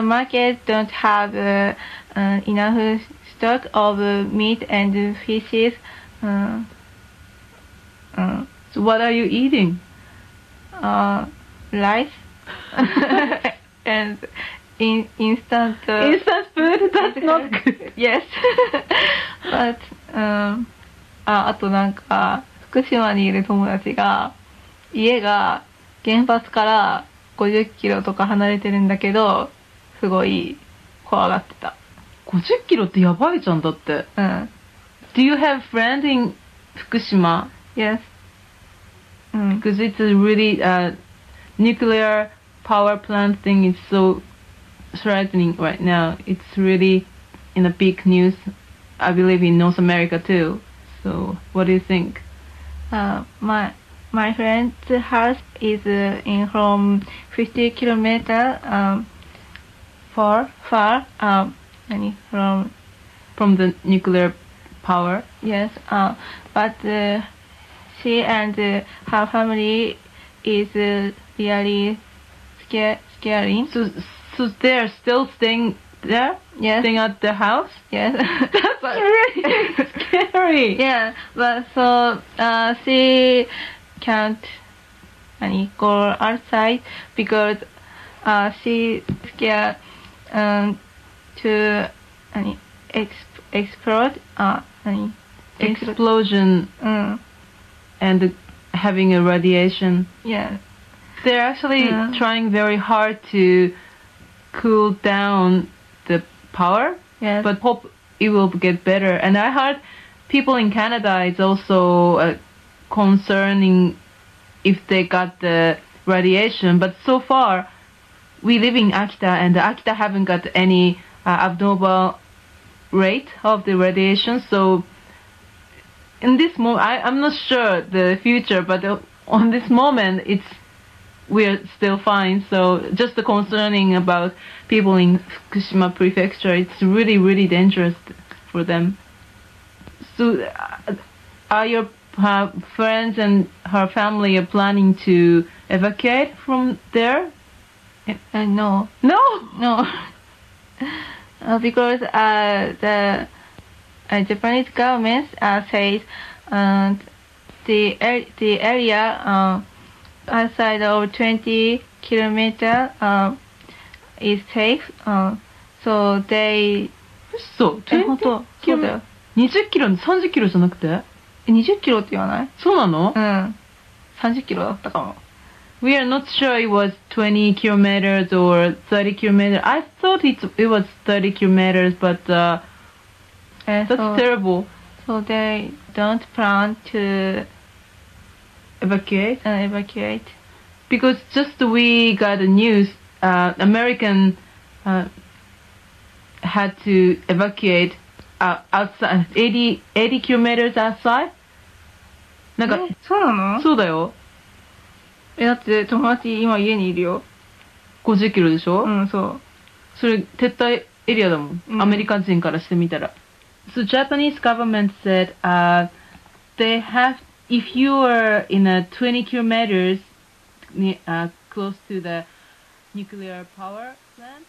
Market don't have enough stock of meat and fishes. So what are you eating? Rice and instant food? That's not good. Yes. But あとなんか福島にいる友達が家が原発から50キロとか離れてるんだけどすごい怖がってた。 50キロってやばいじゃんだって。 うん。 Do you have friends in 福島? Yes. Because it's a really nuclear power plant thing is so threatening right now. It's really in a big news, I believe, in North America too. So what do you think? My friend's house is in from 50 kilometers far from the nuclear power. Yes, but she and her family is really scary. So they're still staying there? Yes. Staying at the house? Yes. That's really scary. Yeah, but so she can't go outside because she scared to explode. Explosion and having a radiation. Yeah. They're actually trying very hard to cool down the power, yes. But hope it will get better. And I heard people in Canada is also concerning if they got the radiation. But so far, we live in Akita, and Akita haven't got any abnormal rate of the radiation. So in this moment, I'm not sure the future, but on this moment, we're still fine. So just the concerning about people in Fukushima Prefecture, it's really, really dangerous for them. So are your friends and her family are planning to evacuate from there? No. No? Because the Japanese government says the area outside of 20 kilometers is safe. So they... そう、 本当そうだよ。 20キロ、30キロじゃなくて 20キロって言わない？ そうなの？ うん。30キロだったかも。 We are not sure it was 20 kilometers or 30 kilometers. I thought it was 30 kilometers, but that's terrible. So they don't plan to evacuate? Evacuate. Because just we got the news, American had to evacuate outside 80 kilometers outside. なんか、 そうなの？ そうだよ。 だって友達今家にいるよ。 50キロでしょ？ うん、そう。 それ撤退エリアだもん。アメリカ人からしてみたら。So Japanese government said they have, if you are in a 20 kilometers close to the nuclear power plant,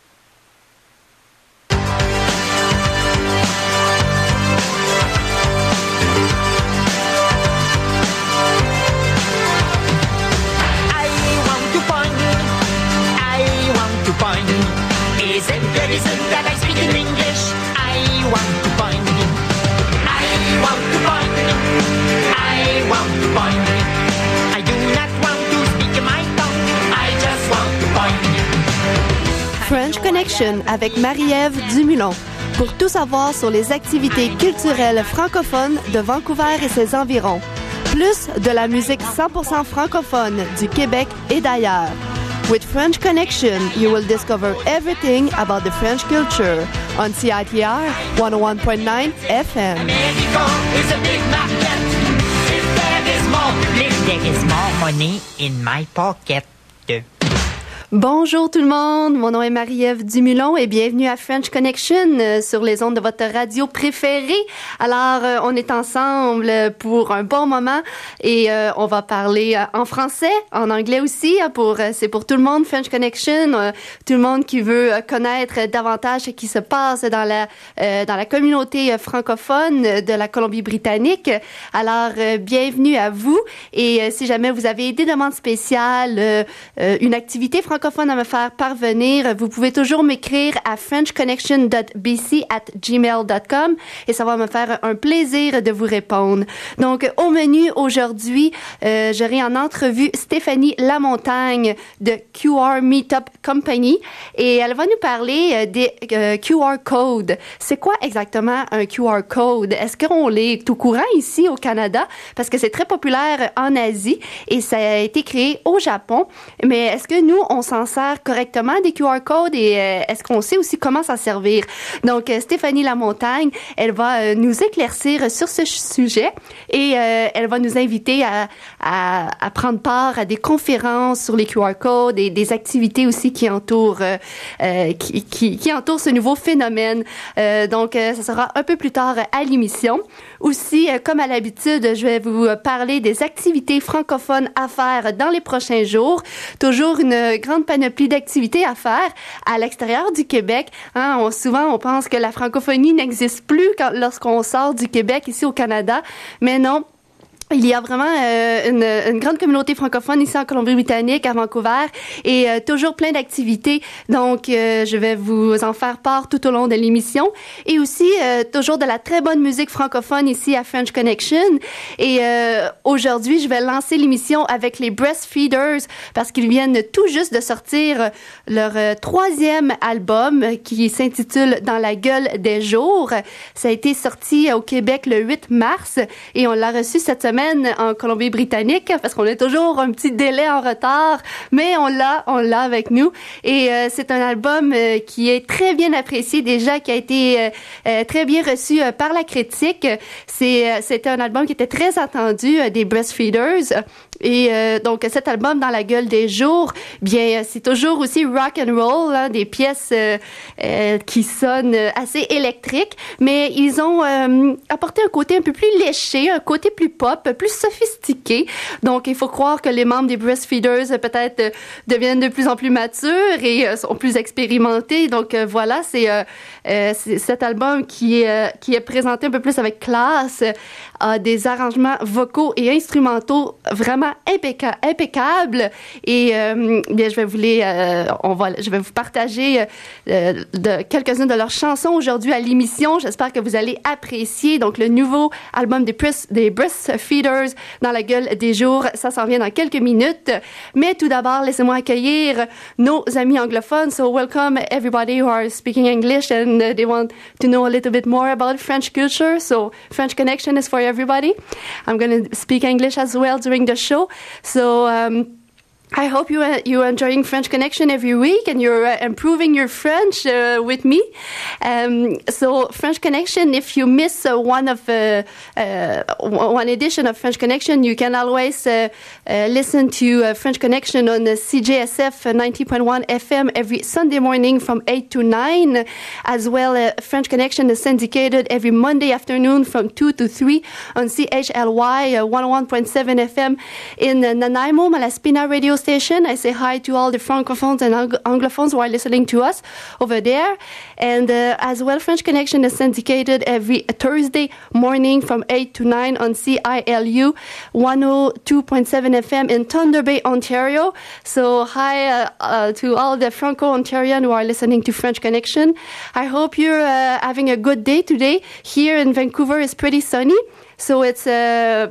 isn't the reason that I speak in English. I want to find you. I want to find you. I want to find you. I do not want to speak my tongue. I just want to find you. French Connection avec Marie-Ève Dumulon. Pour tout savoir sur les activités culturelles francophones de Vancouver et ses environs. Plus de la musique 100% francophone du Québec et d'ailleurs. With French Connection, you will discover everything about the French culture on CITR 101.9 FM. Mexico is a big market. If there is more money in my pocket. Bonjour tout le monde, mon nom est Marie-Ève Dumulon et bienvenue à French Connection sur les ondes de votre radio préférée. Alors, on est ensemble pour un bon moment et on va parler en français, en anglais aussi. C'est pour tout le monde, French Connection, tout le monde qui veut connaître davantage ce qui se passe dans la communauté francophone de la Colombie-Britannique. Alors, bienvenue à vous et si jamais vous avez des demandes spéciales, une activité francophone à me faire parvenir, vous pouvez toujours m'écrire à frenchconnection.bc@gmail.com et ça va me faire un plaisir de vous répondre. Donc, au menu aujourd'hui, j'aurai en entrevue Stéphanie Lamontagne de QR Meetup Company et elle va nous parler des QR codes. C'est quoi exactement un QR code? Est-ce qu'on l'est tout courant ici au Canada? Parce que c'est très populaire en Asie et ça a été créé au Japon. Mais est-ce que nous, on s'en sert correctement des QR codes et est-ce qu'on sait aussi comment s'en servir? Donc, Stéphanie Lamontagne, elle va nous éclaircir sur ce sujet et elle va nous inviter à prendre part à des conférences sur les QR codes et des activités aussi qui entourent qui entourent ce nouveau phénomène. Donc, ça sera un peu plus tard à l'émission. Aussi, comme à l'habitude, je vais vous parler des activités francophones à faire dans les prochains jours. Toujours une grande panoplie d'activités à faire à l'extérieur du Québec. Souvent, on pense que la francophonie n'existe plus lorsqu'on sort du Québec ici au Canada, mais non. Il y a vraiment une grande communauté francophone ici en Colombie-Britannique, à Vancouver, et toujours plein d'activités. Donc, je vais vous en faire part tout au long de l'émission. Et aussi, toujours de la très bonne musique francophone ici à French Connection. Et aujourd'hui, je vais lancer l'émission avec les Breastfeeders parce qu'ils viennent tout juste de sortir leur 3e album qui s'intitule Dans la gueule des jours. Ça a été sorti au Québec le 8 mars et on l'a reçu cette semaine en Colombie-Britannique parce qu'on a toujours un petit délai en retard, mais on l'a avec nous et c'est un album qui est très bien apprécié déjà, qui a été très bien reçu par la critique. C'était un album qui était très attendu des Breastfeeders. Et donc cet album Dans la gueule des jours, bien c'est toujours aussi rock and roll, des pièces qui sonnent assez électriques, mais ils ont apporté un côté un peu plus léché, un côté plus pop, plus sophistiqué. Donc il faut croire que les membres des Breastfeeders peut-être deviennent de plus en plus matures et sont plus expérimentés. Donc voilà, c'est cet album qui est présenté un peu plus avec classe, a des arrangements vocaux et instrumentaux vraiment impeccable et bien je vais vous partager quelques-unes de leurs chansons aujourd'hui à l'émission. J'espère que vous allez apprécier. Donc le nouveau album des Breastfeeders, Dans la gueule des jours, ça s'en vient dans quelques minutes. Mais tout d'abord, laissez-moi accueillir nos amis anglophones. So welcome everybody who are speaking English and they want to know a little bit more about French culture. So French Connection is for everybody. I'm going to speak English as well during the show. So I hope you're enjoying French Connection every week and you're improving your French with me. So French Connection, if you miss one edition of French Connection, you can always listen to French Connection on CJSF 90.1 FM every Sunday morning from 8 to 9. As well, French Connection is syndicated every Monday afternoon from 2 to 3 on CHLY 101.7 FM in Nanaimo, Malaspina radio station. I say hi to all the francophones and anglophones who are listening to us over there. And as well, French Connection is syndicated every Thursday morning from 8 to 9 on CILU 102.7 FM in Thunder Bay, Ontario. So hi to all the Franco-Ontarian who are listening to French Connection. I hope you're having a good day today. Here in Vancouver, it's pretty sunny. So it's a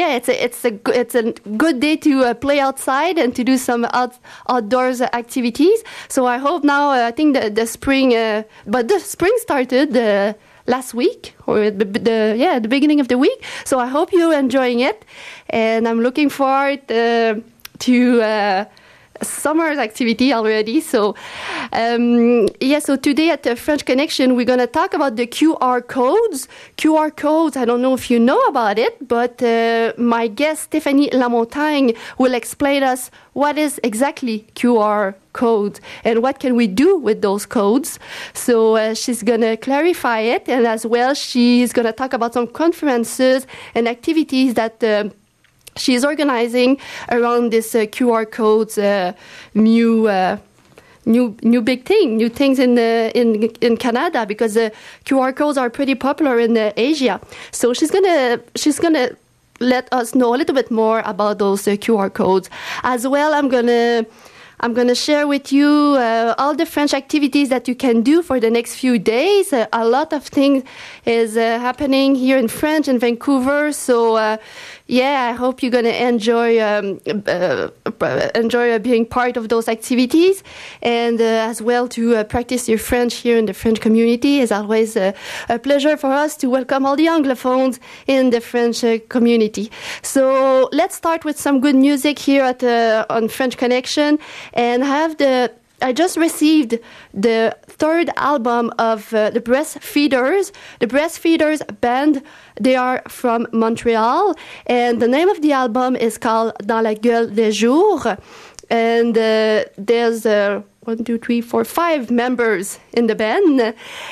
good day to play outside and to do some outdoors activities. So I hope now I think the spring started last week or the beginning of the week. So I hope you're enjoying it, and I'm looking forward to summer's activity already. So, so today at the French Connection, we're going to talk about the QR codes. QR codes, I don't know if you know about it, but my guest, Stéphanie Lamontagne, will explain us what is exactly QR code and what can we do with those codes. So she's going to clarify it, and as well, she's going to talk about some conferences and activities that she's organizing around this QR codes new big thing, new things in Canada, because QR codes are pretty popular in Asia. So she's gonna let us know a little bit more about those QR codes. As well, I'm gonna share with you all the French activities that you can do for the next few days. A lot of things is happening here in French in Vancouver. So, I hope you're gonna enjoy being part of those activities, and as well to practice your French here in the French community. It's always a pleasure for us to welcome all the Anglophones in the French community. So let's start with some good music here on French Connection. And I just received the third album of the Breastfeeders. The Breastfeeders band, they are from Montreal, and the name of the album is called Dans la gueule des jours. And there's 5 members in the band,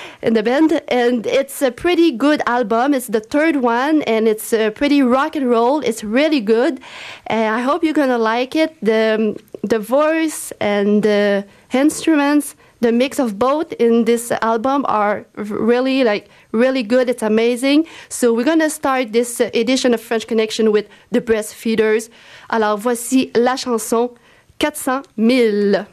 and it's a pretty good album. It's the third one, and it's pretty rock and roll. It's really good. I hope you're gonna like it. The voice and the instruments, the mix of both in this album are really good. It's amazing. So we're gonna start this edition of French Connection with the Breastfeeders. Alors voici la chanson 400 000.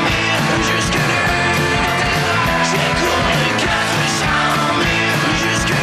Jusque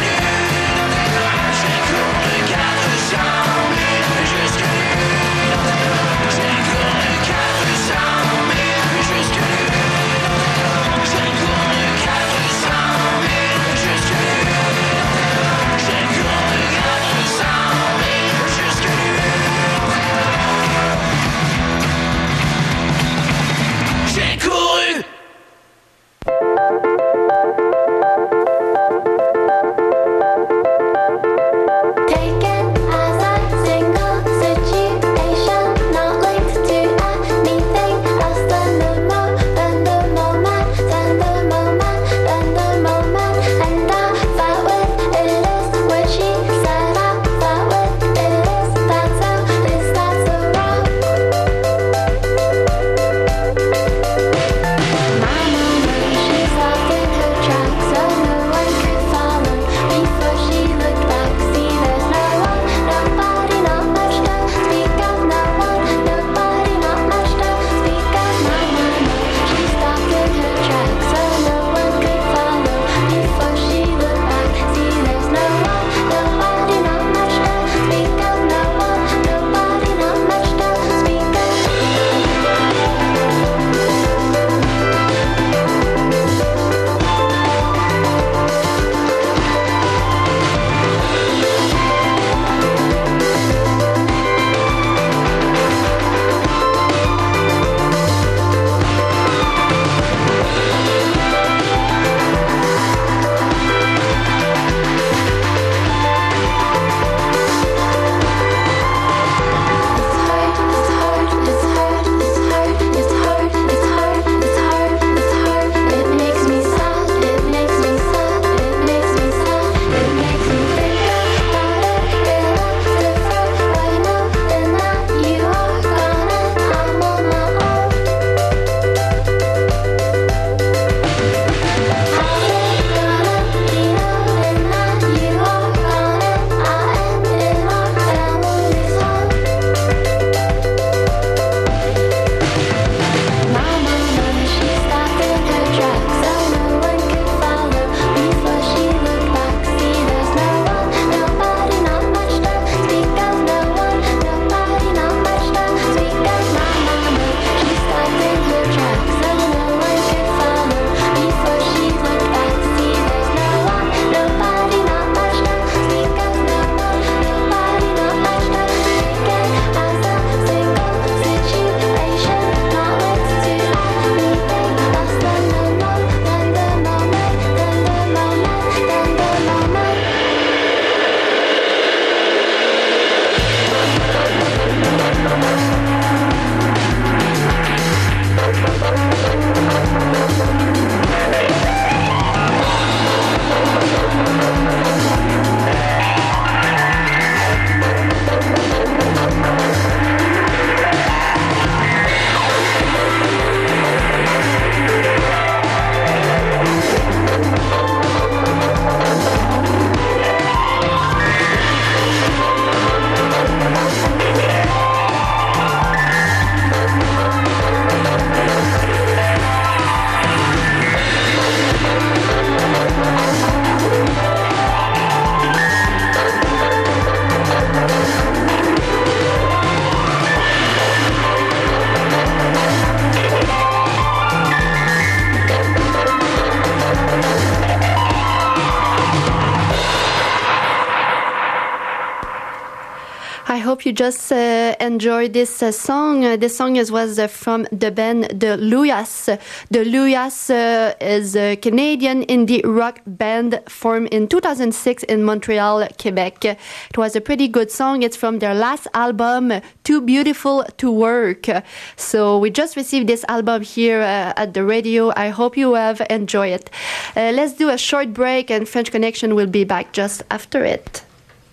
hope you just enjoyed this song. This song was from the band The Luyas. The Luyas is a Canadian indie rock band formed in 2006 in Montreal, Quebec. It was a pretty good song. It's from their last album, Too Beautiful to Work. So we just received this album here at the radio. I hope you have enjoyed it. Let's do a short break and French Connection will be back just after it.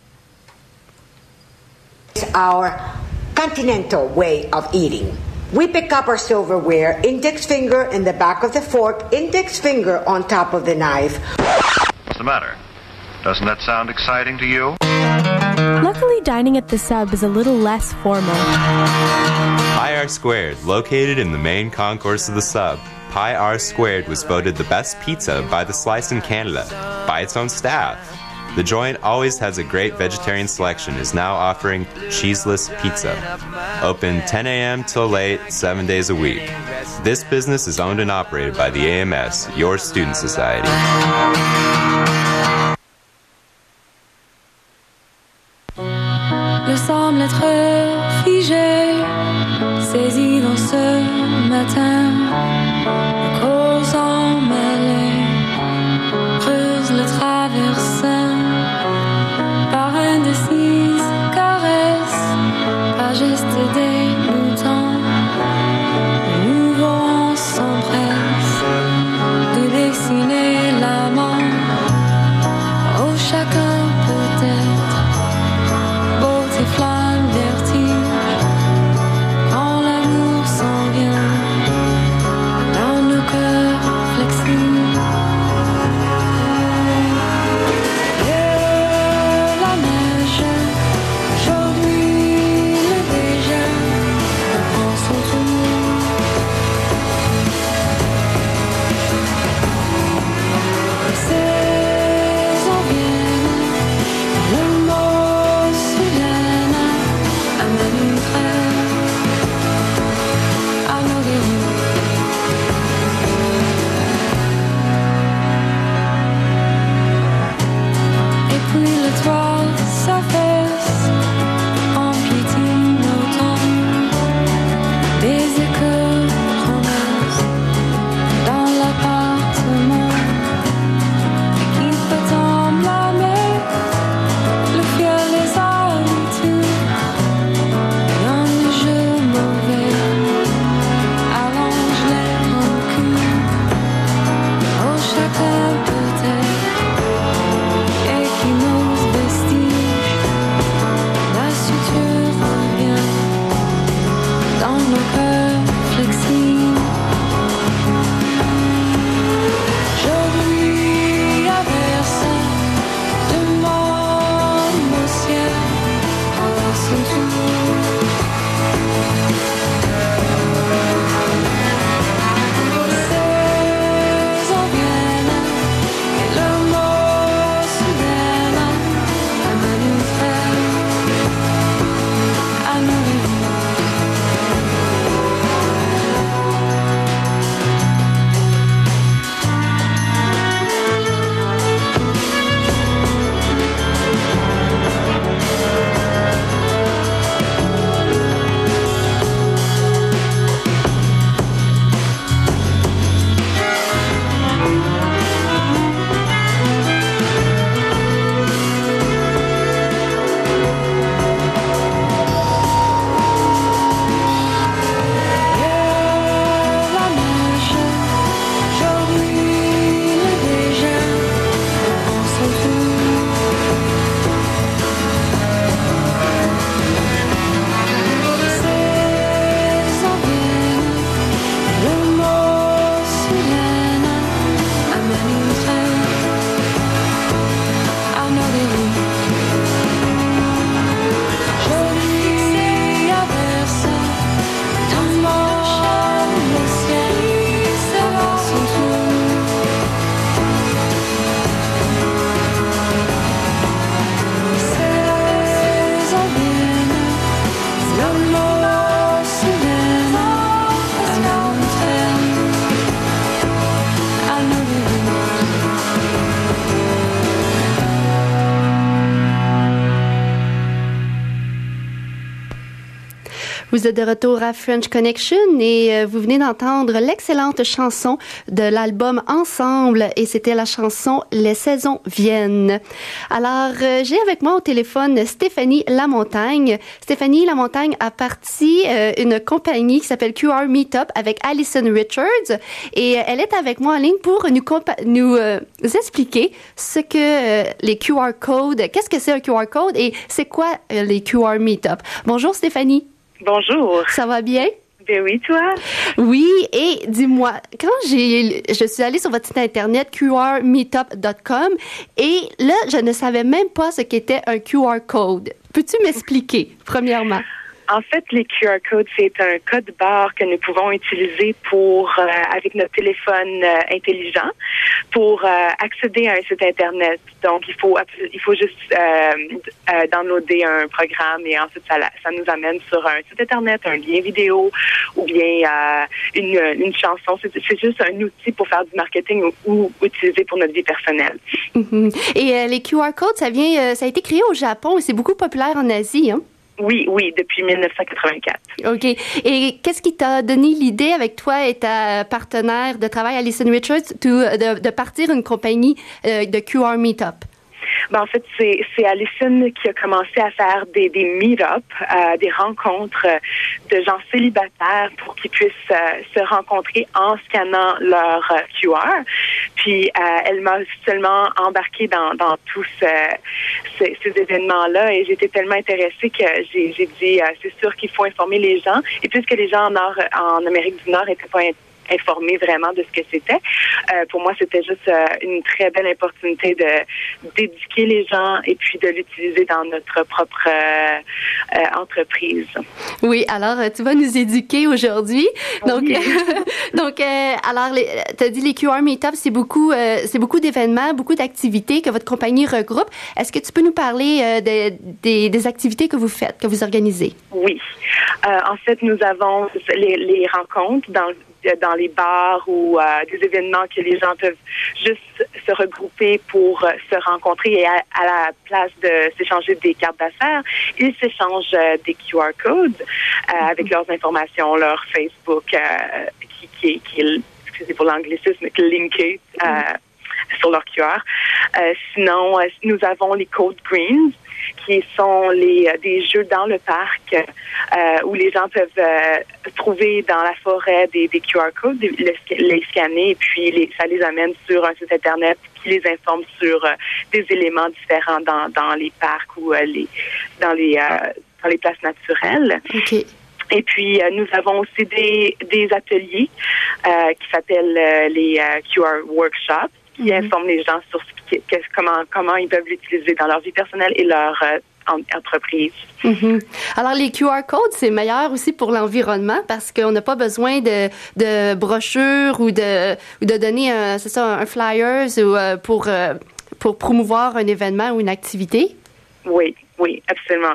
Our continental way of eating. We pick up our silverware, index finger in the back of the fork, index finger on top of the knife. What's the matter? Doesn't that sound exciting to you? Luckily, dining at the Sub is a little less formal. Pi R Squared, located in the main concourse of the Sub. Pi R Squared was voted the best pizza by The Slice in Canada, by its own staff. The joint always has a great vegetarian selection, is now offering cheeseless pizza. Open 10 a.m. till late, 7 days a week. This business is owned and operated by the AMS, your student society. Le semble être figé, saisi dans ce matin, le cause emmêlé, creuse le traversin, par indécise caresse, par geste dégoûtant, le nouveau s'empresse de dessiner l'amant. Vous êtes de retour à French Connection et vous venez d'entendre l'excellente chanson de l'album Ensemble et c'était la chanson Les saisons viennent. Alors, j'ai avec moi au téléphone Stéphanie Lamontagne. Stéphanie Lamontagne a parti une compagnie qui s'appelle QR Meetup avec Alison Richards et elle est avec moi en ligne pour nous expliquer ce que les QR codes, qu'est-ce que c'est un QR code et c'est quoi les QR Meetup. Bonjour Stéphanie. Bonjour. Ça va bien? Ben oui, toi? Oui, et dis-moi, quand je suis allée sur votre site internet qrmeetup.com et là, je ne savais même pas ce qu'était un QR code. Peux-tu m'expliquer, premièrement? En fait, les QR codes, c'est un code barre que nous pouvons utiliser pour, avec notre téléphone intelligent, pour accéder à un site Internet. Donc, il faut juste downloader un programme et ensuite, ça nous amène sur un site Internet, un lien vidéo ou bien une chanson. C'est juste un outil pour faire du marketing ou utiliser pour notre vie personnelle. Mm-hmm. Et les QR codes, ça a été créé au Japon et c'est beaucoup populaire en Asie, hein? Oui, depuis 1984. OK. Et qu'est-ce qui t'a donné l'idée avec toi et ta partenaire de travail, Alison Richards, de partir une compagnie de QR Meetup? Ben, en fait, c'est Alison qui a commencé à faire des meet-up, des rencontres de gens célibataires pour qu'ils puissent se rencontrer en scannant leur QR. Puis, elle m'a seulement embarquée dans tous ces événements-là et j'étais tellement intéressée que j'ai dit, c'est sûr qu'il faut informer les gens. Et puisque les gens en Amérique du Nord n'étaient pas informés vraiment de ce que c'était. Pour moi, c'était juste une très belle opportunité d'éduquer les gens et puis de l'utiliser dans notre propre entreprise. Oui, alors tu vas nous éduquer aujourd'hui. Donc, oui. Alors, tu as dit les QR Meetup, c'est beaucoup d'événements, beaucoup d'activités que votre compagnie regroupe. Est-ce que tu peux nous parler des activités que vous faites, que vous organisez? Oui. En fait, nous avons les rencontres dans les bars ou des événements que les gens peuvent juste se regrouper pour se rencontrer et à la place de s'échanger des cartes d'affaires, ils s'échangent des QR codes avec leurs informations, leur Facebook qui est excusez pour l'anglicisme, linké sur leur QR. Sinon, nous avons les Code Greens qui sont des jeux dans le parc où les gens peuvent trouver dans la forêt des QR codes, les scanner et puis ça les amène sur un site Internet qui les informe sur des éléments différents dans les parcs ou dans les places naturelles. Okay. Et puis, nous avons aussi des ateliers qui s'appellent les QR Workshops qui informent les gens sur comment ils peuvent l'utiliser dans leur vie personnelle et leur entreprise. Mm-hmm. Alors, les QR codes, c'est meilleur aussi pour l'environnement parce qu'on n'a pas besoin de brochures ou de donner un flyers ou pour promouvoir un événement ou une activité. Oui, absolument.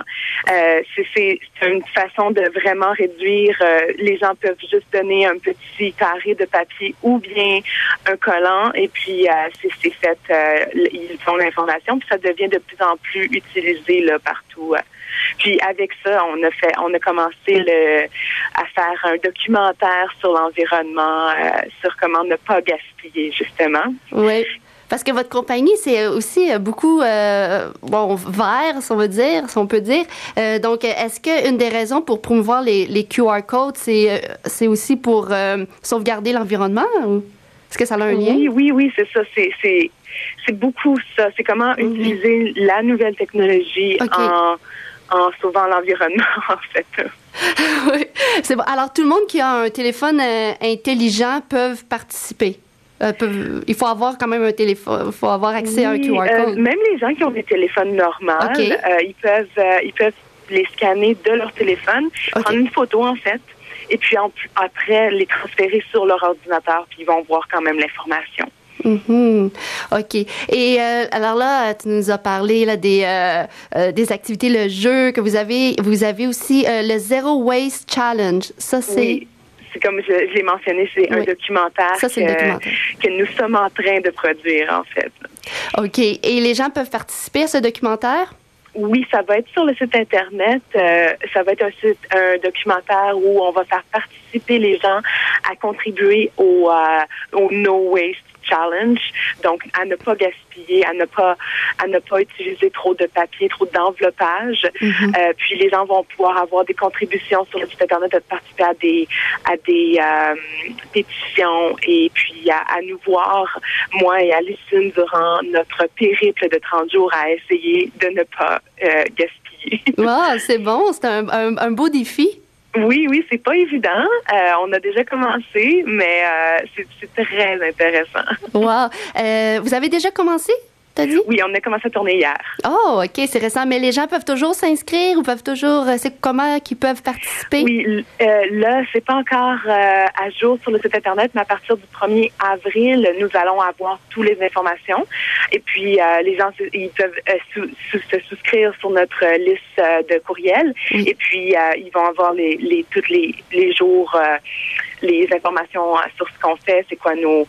C'est une façon de vraiment réduire. Les gens peuvent juste donner un petit carré de papier ou bien un collant et puis c'est fait. Ils font l'information puis ça devient de plus en plus utilisé là partout. Puis avec ça, on a commencé à faire un documentaire sur l'environnement, sur comment ne pas gaspiller justement. Oui. Parce que votre compagnie, c'est aussi beaucoup vert, si on peut dire. Donc, est-ce qu'une des raisons pour promouvoir les QR codes, c'est aussi pour sauvegarder l'environnement? Ou est-ce que ça a un lien? Oui, c'est ça. C'est beaucoup ça. C'est comment utiliser la nouvelle technologie en sauvant l'environnement, en fait. Oui, c'est bon. Alors, tout le monde qui a un téléphone intelligent peut participer. Il faut avoir quand même un téléphone, il faut avoir accès à un QR code. Même les gens qui ont des téléphones normaux, ils peuvent les scanner de leur téléphone, prendre une photo en fait, et puis après les transférer sur leur ordinateur, puis ils vont voir quand même l'information. Mm-hmm. OK. Et alors là, tu nous as parlé là, des activités, le jeu que vous avez. Vous avez aussi le Zero Waste Challenge. Ça, c'est... Oui. C'est comme je l'ai mentionné, c'est un documentaire, que nous sommes en train de produire, en fait. OK. Et les gens peuvent participer à ce documentaire? Oui, ça va être sur le site Internet. Ça va être un documentaire où on va faire participer les gens à contribuer au No Waste Challenge, donc à ne pas gaspiller, à ne pas utiliser trop de papier, trop d'enveloppage. Puis les gens vont pouvoir avoir des contributions sur le site Internet, de participer à des pétitions et puis à nous voir, moi et Alison, durant notre périple de 30 jours à essayer de ne pas gaspiller. Wow, c'est bon, c'est un beau défi. Oui, c'est pas évident. On a déjà commencé, mais c'est très intéressant. Wow. Vous avez déjà commencé, t'as dit? Oui, on a commencé à tourner hier. Oh, OK, c'est récent. Mais les gens peuvent toujours s'inscrire ou peuvent toujours... C'est comment qu'ils peuvent participer? Oui, là, c'est pas encore à jour sur le site Internet, mais à partir du 1er avril, nous allons avoir toutes les informations. Et puis, les gens, ils peuvent se souscrire sur notre liste de courriel. Oui. Et puis, ils vont avoir tous les jours les informations sur ce qu'on fait, c'est quoi nos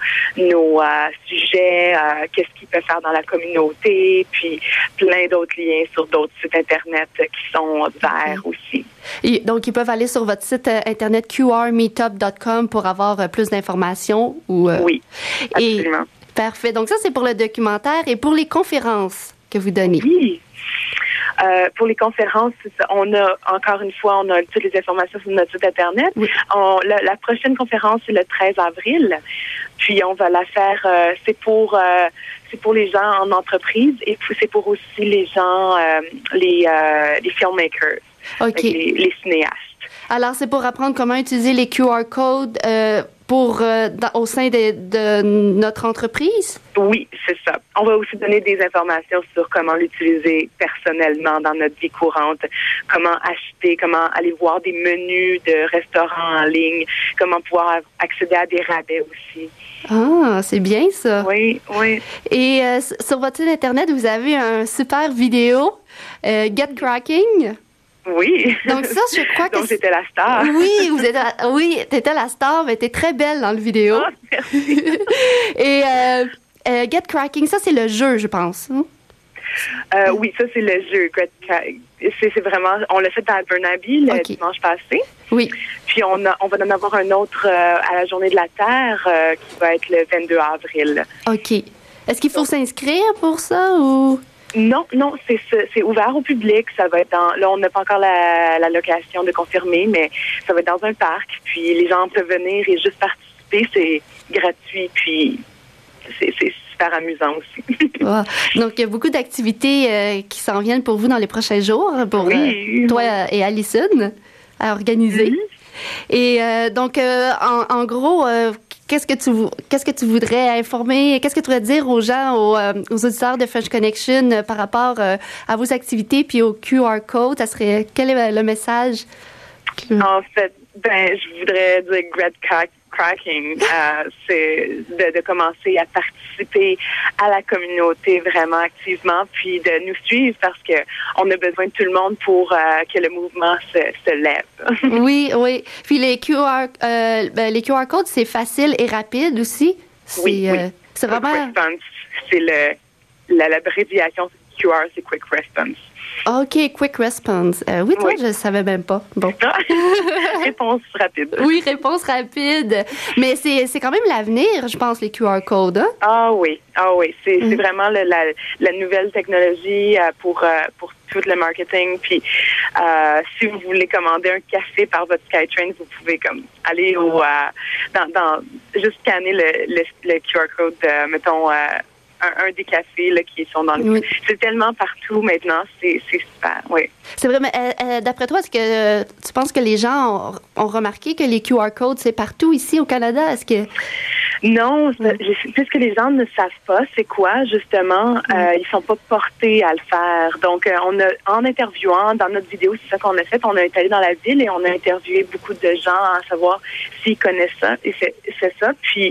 sujets, qu'est-ce qu'ils peuvent faire dans la communauté, puis plein d'autres liens sur d'autres sites Internet qui sont verts aussi. Et donc, ils peuvent aller sur votre site Internet qrmeetup.com pour avoir plus d'informations? Oui, absolument. Parfait. Donc, ça, c'est pour le documentaire. Et pour les conférences que vous donnez? Oui. Pour les conférences, on a toutes les informations sur notre site Internet. Oui. La prochaine conférence, c'est le 13 avril. Puis on va la faire, c'est pour les gens en entreprise et c'est pour aussi les gens, les filmmakers, les cinéastes. Alors, c'est pour apprendre comment utiliser les QR codes au sein de notre entreprise? Oui, c'est ça. On va aussi donner des informations sur comment l'utiliser personnellement dans notre vie courante, comment acheter, comment aller voir des menus de restaurants en ligne, comment pouvoir accéder à des rabais aussi. Ah, c'est bien ça. Oui. Et sur votre site Internet, vous avez un super vidéo, Get Cracking. Oui. Donc ça, je crois que... Donc j'étais la star. Oui, t'étais la star, mais t'es très belle dans le vidéo. Oh, merci. Et Get Cracking, ça c'est le jeu, je pense. Oui, ça c'est le jeu. C'est vraiment, on l'a fait à Burnaby le dimanche passé. Oui. Puis on va en avoir un autre à la Journée de la Terre qui va être le 22 avril. OK. Est-ce qu'il faut s'inscrire pour ça ou... Non, c'est ouvert au public. Ça va être là, on n'a pas encore la location de confirmer, mais ça va être dans un parc. Puis les gens peuvent venir et juste participer. C'est gratuit, puis c'est super amusant aussi. Wow. Donc, il y a beaucoup d'activités qui s'en viennent pour vous dans les prochains jours, pour toi et Alison à organiser. Et donc, en gros... Qu'est-ce que tu voudrais informer, qu'est-ce que tu voudrais dire aux gens, aux auditeurs de French Connection par rapport à vos activités puis au QR code? Quel est le message? En fait, je voudrais dire Great Cracking, c'est de commencer à participer à la communauté vraiment activement, puis de nous suivre parce que on a besoin de tout le monde pour que le mouvement se lève. Oui. Puis les QR codes, c'est facile et rapide aussi. Oui. C'est vraiment... Quick Response, c'est l'abréviation QR, c'est Quick Response. OK, Quick Response. Oui, je ne savais même pas. Bon. Réponse rapide. Oui, réponse rapide. Mais c'est quand même l'avenir, je pense, les QR codes. Hein? Ah oui. C'est vraiment la nouvelle technologie pour tout le marketing. Puis, si vous voulez commander un café par votre SkyTrain, vous pouvez aller juste scanner le QR code, mettons... un des cafés là, qui sont dans le... Oui. C'est tellement partout maintenant, c'est super, oui. C'est vrai, mais d'après toi, est-ce que tu penses que les gens ont remarqué que les QR codes, c'est partout ici au Canada? Est-ce que... Non, puisque les gens ne savent pas c'est quoi, justement, ils sont pas portés à le faire. Donc, en interviewant, dans notre vidéo, c'est ça qu'on a fait, on est allé dans la ville et on a interviewé beaucoup de gens à savoir s'ils connaissent ça, et c'est ça. Puis,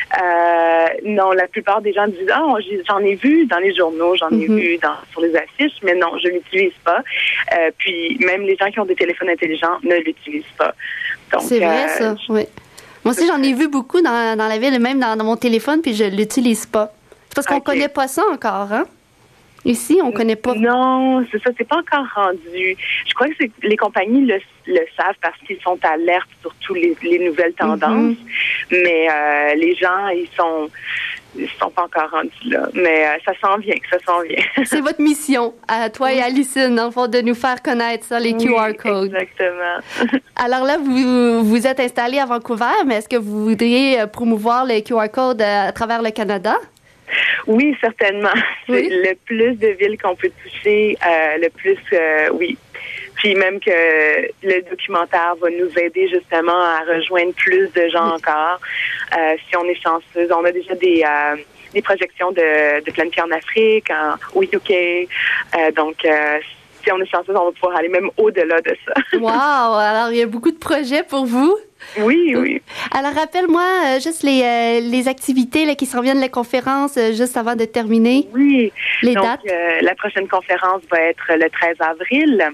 non, la plupart des gens disent, j'en ai vu dans les journaux, j'en ai vu sur les affiches, mais non, je l'utilise pas. Puis, même les gens qui ont des téléphones intelligents ne l'utilisent pas. Donc, c'est vrai, ça, oui. Moi aussi, j'en ai vu beaucoup dans la ville, même dans mon téléphone, puis je l'utilise pas. C'est parce qu'on connaît pas ça encore, hein? Ici, on connaît pas. Non, c'est ça, c'est pas encore rendu. Je crois que les compagnies le savent parce qu'ils sont alertes sur toutes les nouvelles tendances. Mais les gens, ils sont pas encore rendus là. Mais ça s'en vient. C'est votre mission, à toi et à Lucine, dans le fond, de nous faire connaître ça, les QR codes. Exactement. Alors là, vous êtes installé à Vancouver, mais est-ce que vous voudriez promouvoir les QR codes à travers le Canada? Oui, certainement. Oui? C'est le plus de villes qu'on peut toucher, le plus, oui. Puis même que le documentaire va nous aider justement à rejoindre plus de gens encore. Si on est chanceuse, on a déjà des projections de planifier en Afrique, au UK. Donc, si on est chanceuse, on va pouvoir aller même au-delà de ça. Wow! Alors, il y a beaucoup de projets pour vous. Oui. Alors, rappelle-moi juste les activités là, qui s'en viennent, les conférences, juste avant de terminer. Oui. Les Donc, dates. la prochaine conférence va être le 13 avril.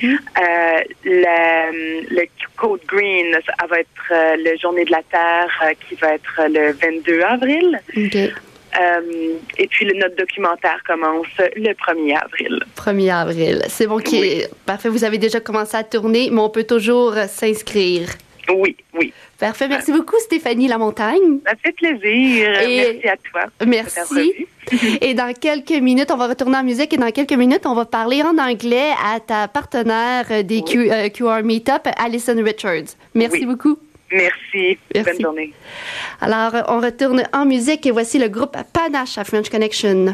Le Code Green, ça va être la Journée de la Terre qui va être le 22 avril. OK. Et puis, notre documentaire commence le 1er avril. 1er avril. C'est bon. Oui. Parfait. Vous avez déjà commencé à tourner, mais on peut toujours s'inscrire. Oui. Parfait. Merci beaucoup, Stéphanie Lamontagne. Ça fait plaisir. Merci à toi. Merci. Et dans quelques minutes, on va retourner en musique et dans quelques minutes, on va parler en anglais à ta partenaire des QR Meetup, Alison Richards. Merci beaucoup. Merci. Bonne journée. Alors, on retourne en musique et voici le groupe Panache à French Connection.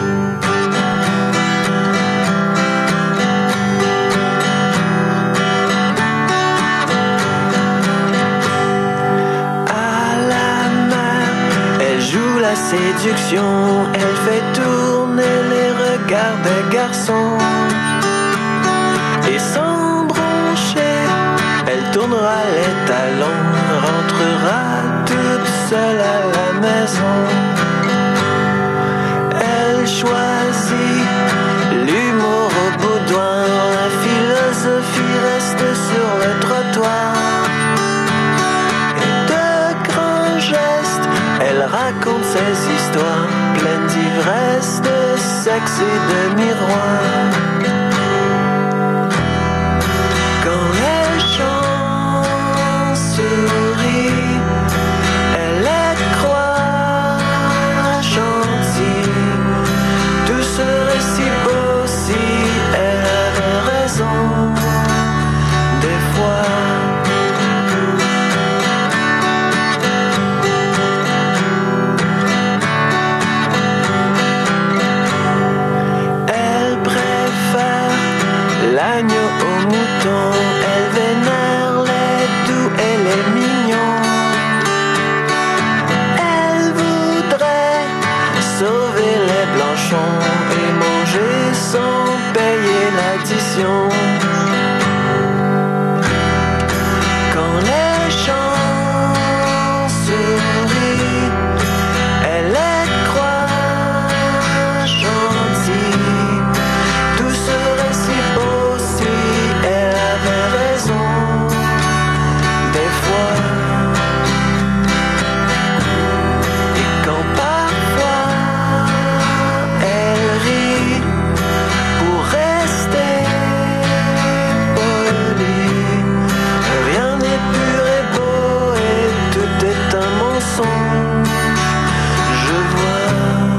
La séduction, elle fait tourner les regards des garçons. Et sans broncher, elle tournera les talons, rentrera toute seule à la maison. Elle choisit l'humour au boudoir, la philosophie reste sur le trottoir. Elle raconte ses histoires pleines d'ivresse, de sexe et de miroirs. Quand elle chante, sourit, elle est croix gentille. Tout serait si beau si elle avait raison. Des fois. L'agneau au mouton, elle vénère les doux et les mignons. Elle voudrait sauver les blanchons et manger sans payer l'addition. Quand les gens sourient, elle est croix gentille. Tout serait si beau si elle avait raison. Des fois, et quand parfois elle rit pour rester polie, rien n'est pur et beau et tout est un mensonge. Je vois.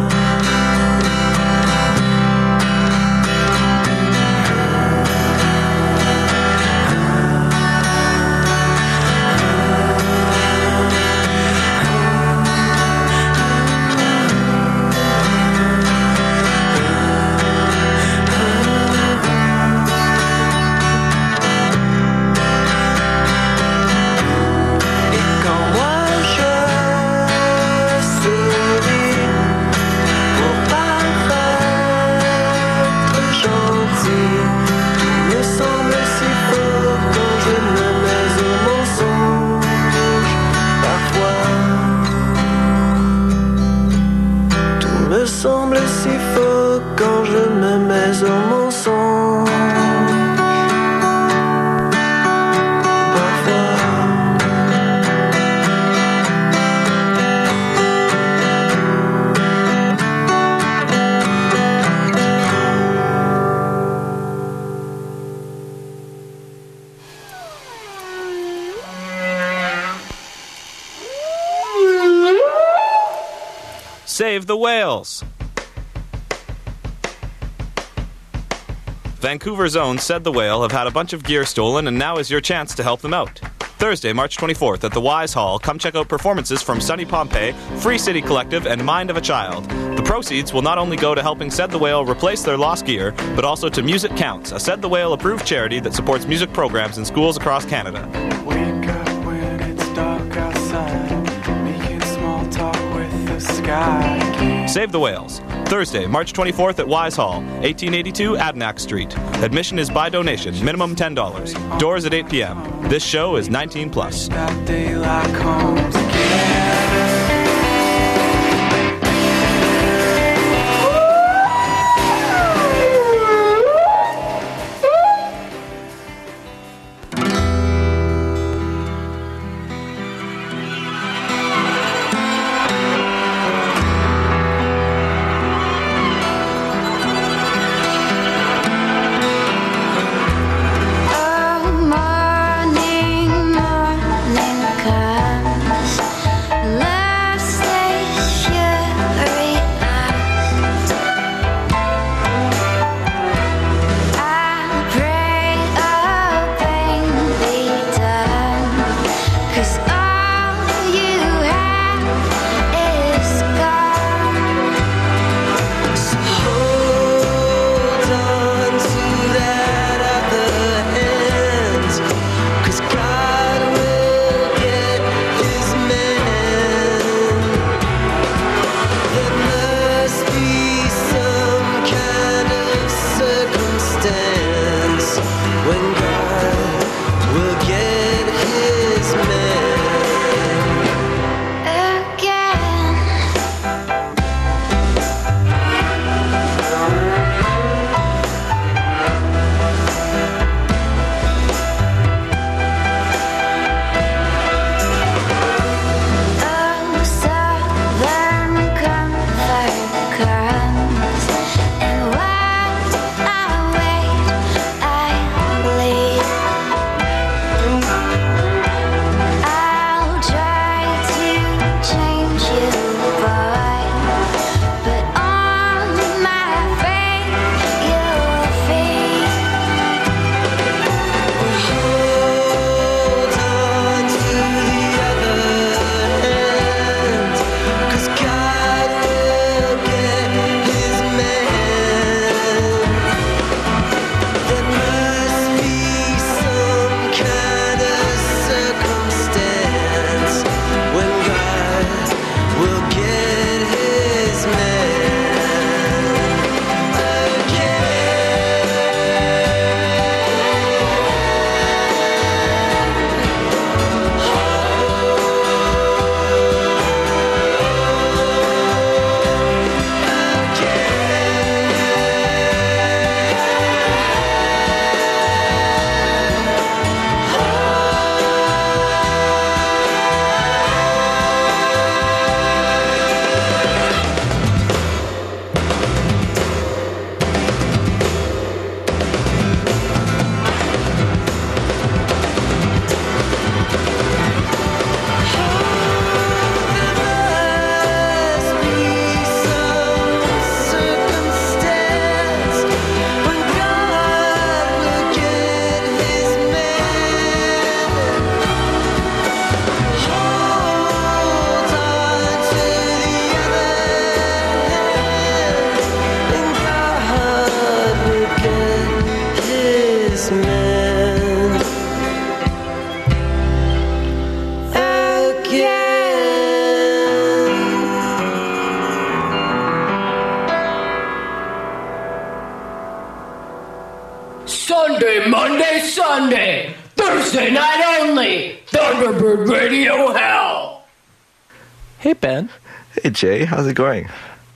Semble si faux quand je me mets au mensonge. Parfois. Save the whales! Vancouver's own Said the Whale have had a bunch of gear stolen, and now is your chance to help them out. Thursday, March 24th at the Wise Hall, come check out performances from Sunny Pompeii, Free City Collective, and Mind of a Child. The proceeds will not only go to helping Said the Whale replace their lost gear, but also to Music Counts, a Said the Whale approved charity that supports music programs in schools across Canada. Wake up when it's dark outside, making small talk with the sky. Save the Whales. Thursday, March 24th at Wise Hall, 1882 Adanac Street. Admission is by donation, minimum $10. Doors at 8 p.m. This show is 19 plus. That daylight comes again. Sunday, Monday, Sunday, Thursday night only, Thunderbird Radio Hell. Hey, Ben. Hey, Jay. How's it going?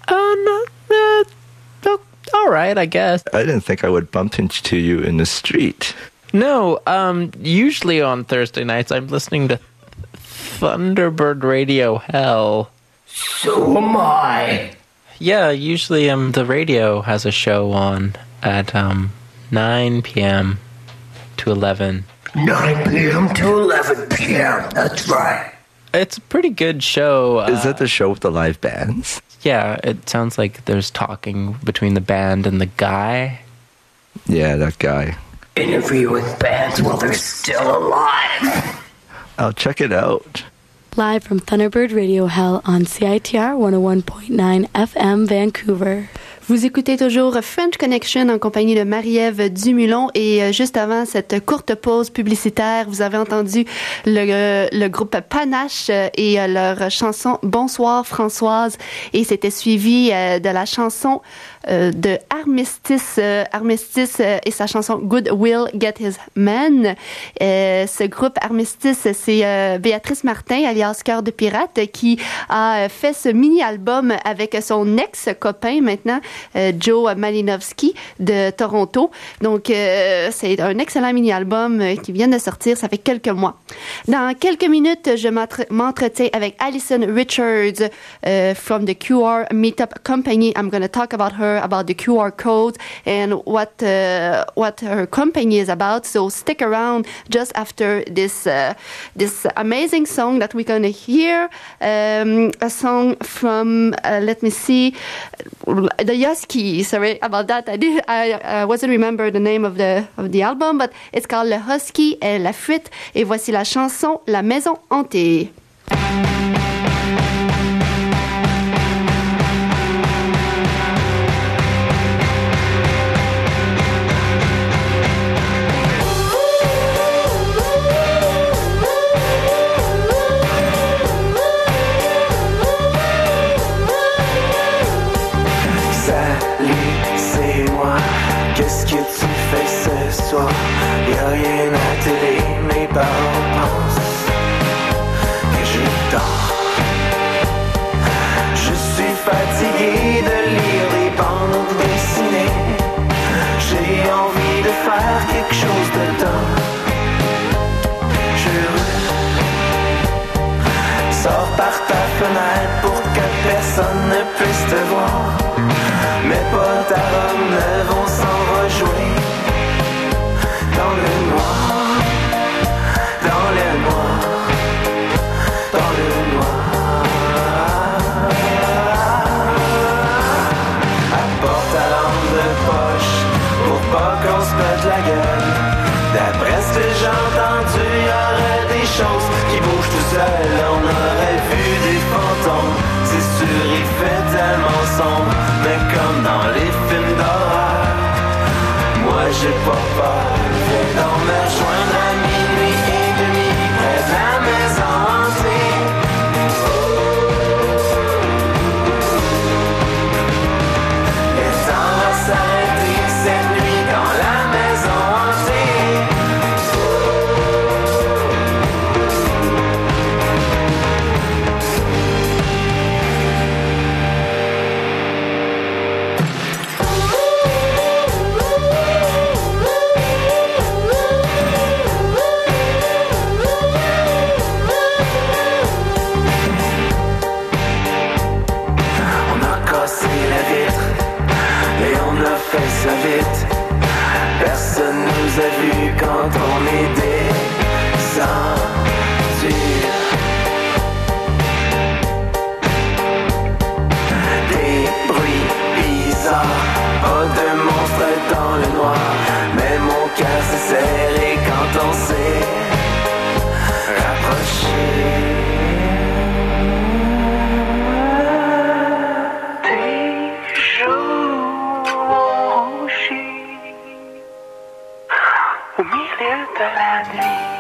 All right, I guess. I didn't think I would bump into you in the street. No, usually on Thursday nights I'm listening to Thunderbird Radio Hell. So am I. Yeah, usually the radio has a show on at 9 p.m. to 11. 9 p.m. to 11 p.m., that's right. It's a pretty good show. Is that the show with the live bands? Yeah, it sounds like there's talking between the band and the guy. Yeah, that guy. Interview with bands while they're still alive. I'll check it out. Live from Thunderbird Radio Hell on CITR 101.9 FM Vancouver. Vous écoutez toujours French Connection en compagnie de Marie-Ève Dumulon et juste avant cette courte pause publicitaire, vous avez entendu le groupe Panache et leur chanson Bonsoir Françoise et c'était suivi de la chanson de Armistice et sa chanson Good Will Get His Man. Ce groupe Armistice, c'est Béatrice Martin alias Cœur de Pirate qui a fait ce mini-album avec son ex-copain maintenant Joe Malinowski de Toronto. Donc, c'est un excellent mini-album qui vient de sortir, ça fait quelques mois. Dans quelques minutes, je m'entretiens avec Alison Richards from the QR Meetup Company. I'm going to talk about her, about the QR code and what her company is about. So stick around just after this amazing song that we're going to hear. A song from, let me see, the Husky. Sorry about that. I wasn't remember the name of the album, but it's called Le Husky et La Fuite. Et voici la chanson La Maison Hantée. Qu'est-ce que tu fais ce soir? Y'a rien à télé, mes parents pensent que je dors. Je suis fatigué de lire des bandes dessinées. J'ai envie de faire quelque chose de temps. Je sors par ta fenêtre pour que personne ne puisse te voir. Mes potes à Rome vont s'en rejouer dans le noir, dans le noir, dans le noir. Apporte ta lampe de poche pour pas qu'on se pète la gueule. D'après ce que j'ai entendu, y'aurait des choses qui bougent tout seul. On aurait vu des fantômes, c'est sûr il fait tellement sombre. Mais comme dans les films d'horreur, moi j'ai pas peur. Viens donc me rejoindre à minuit et demi près de la maison hantée. Le temps va s'arrêter cette nuit dans la maison hantée. Fait ça vite. Personne nous a vus quand on est descendu. Des bruits bizarres, pas de monstres dans le noir. Mais mon cœur s'est serré quand on s'est rapproché. Au milieu de la nuit,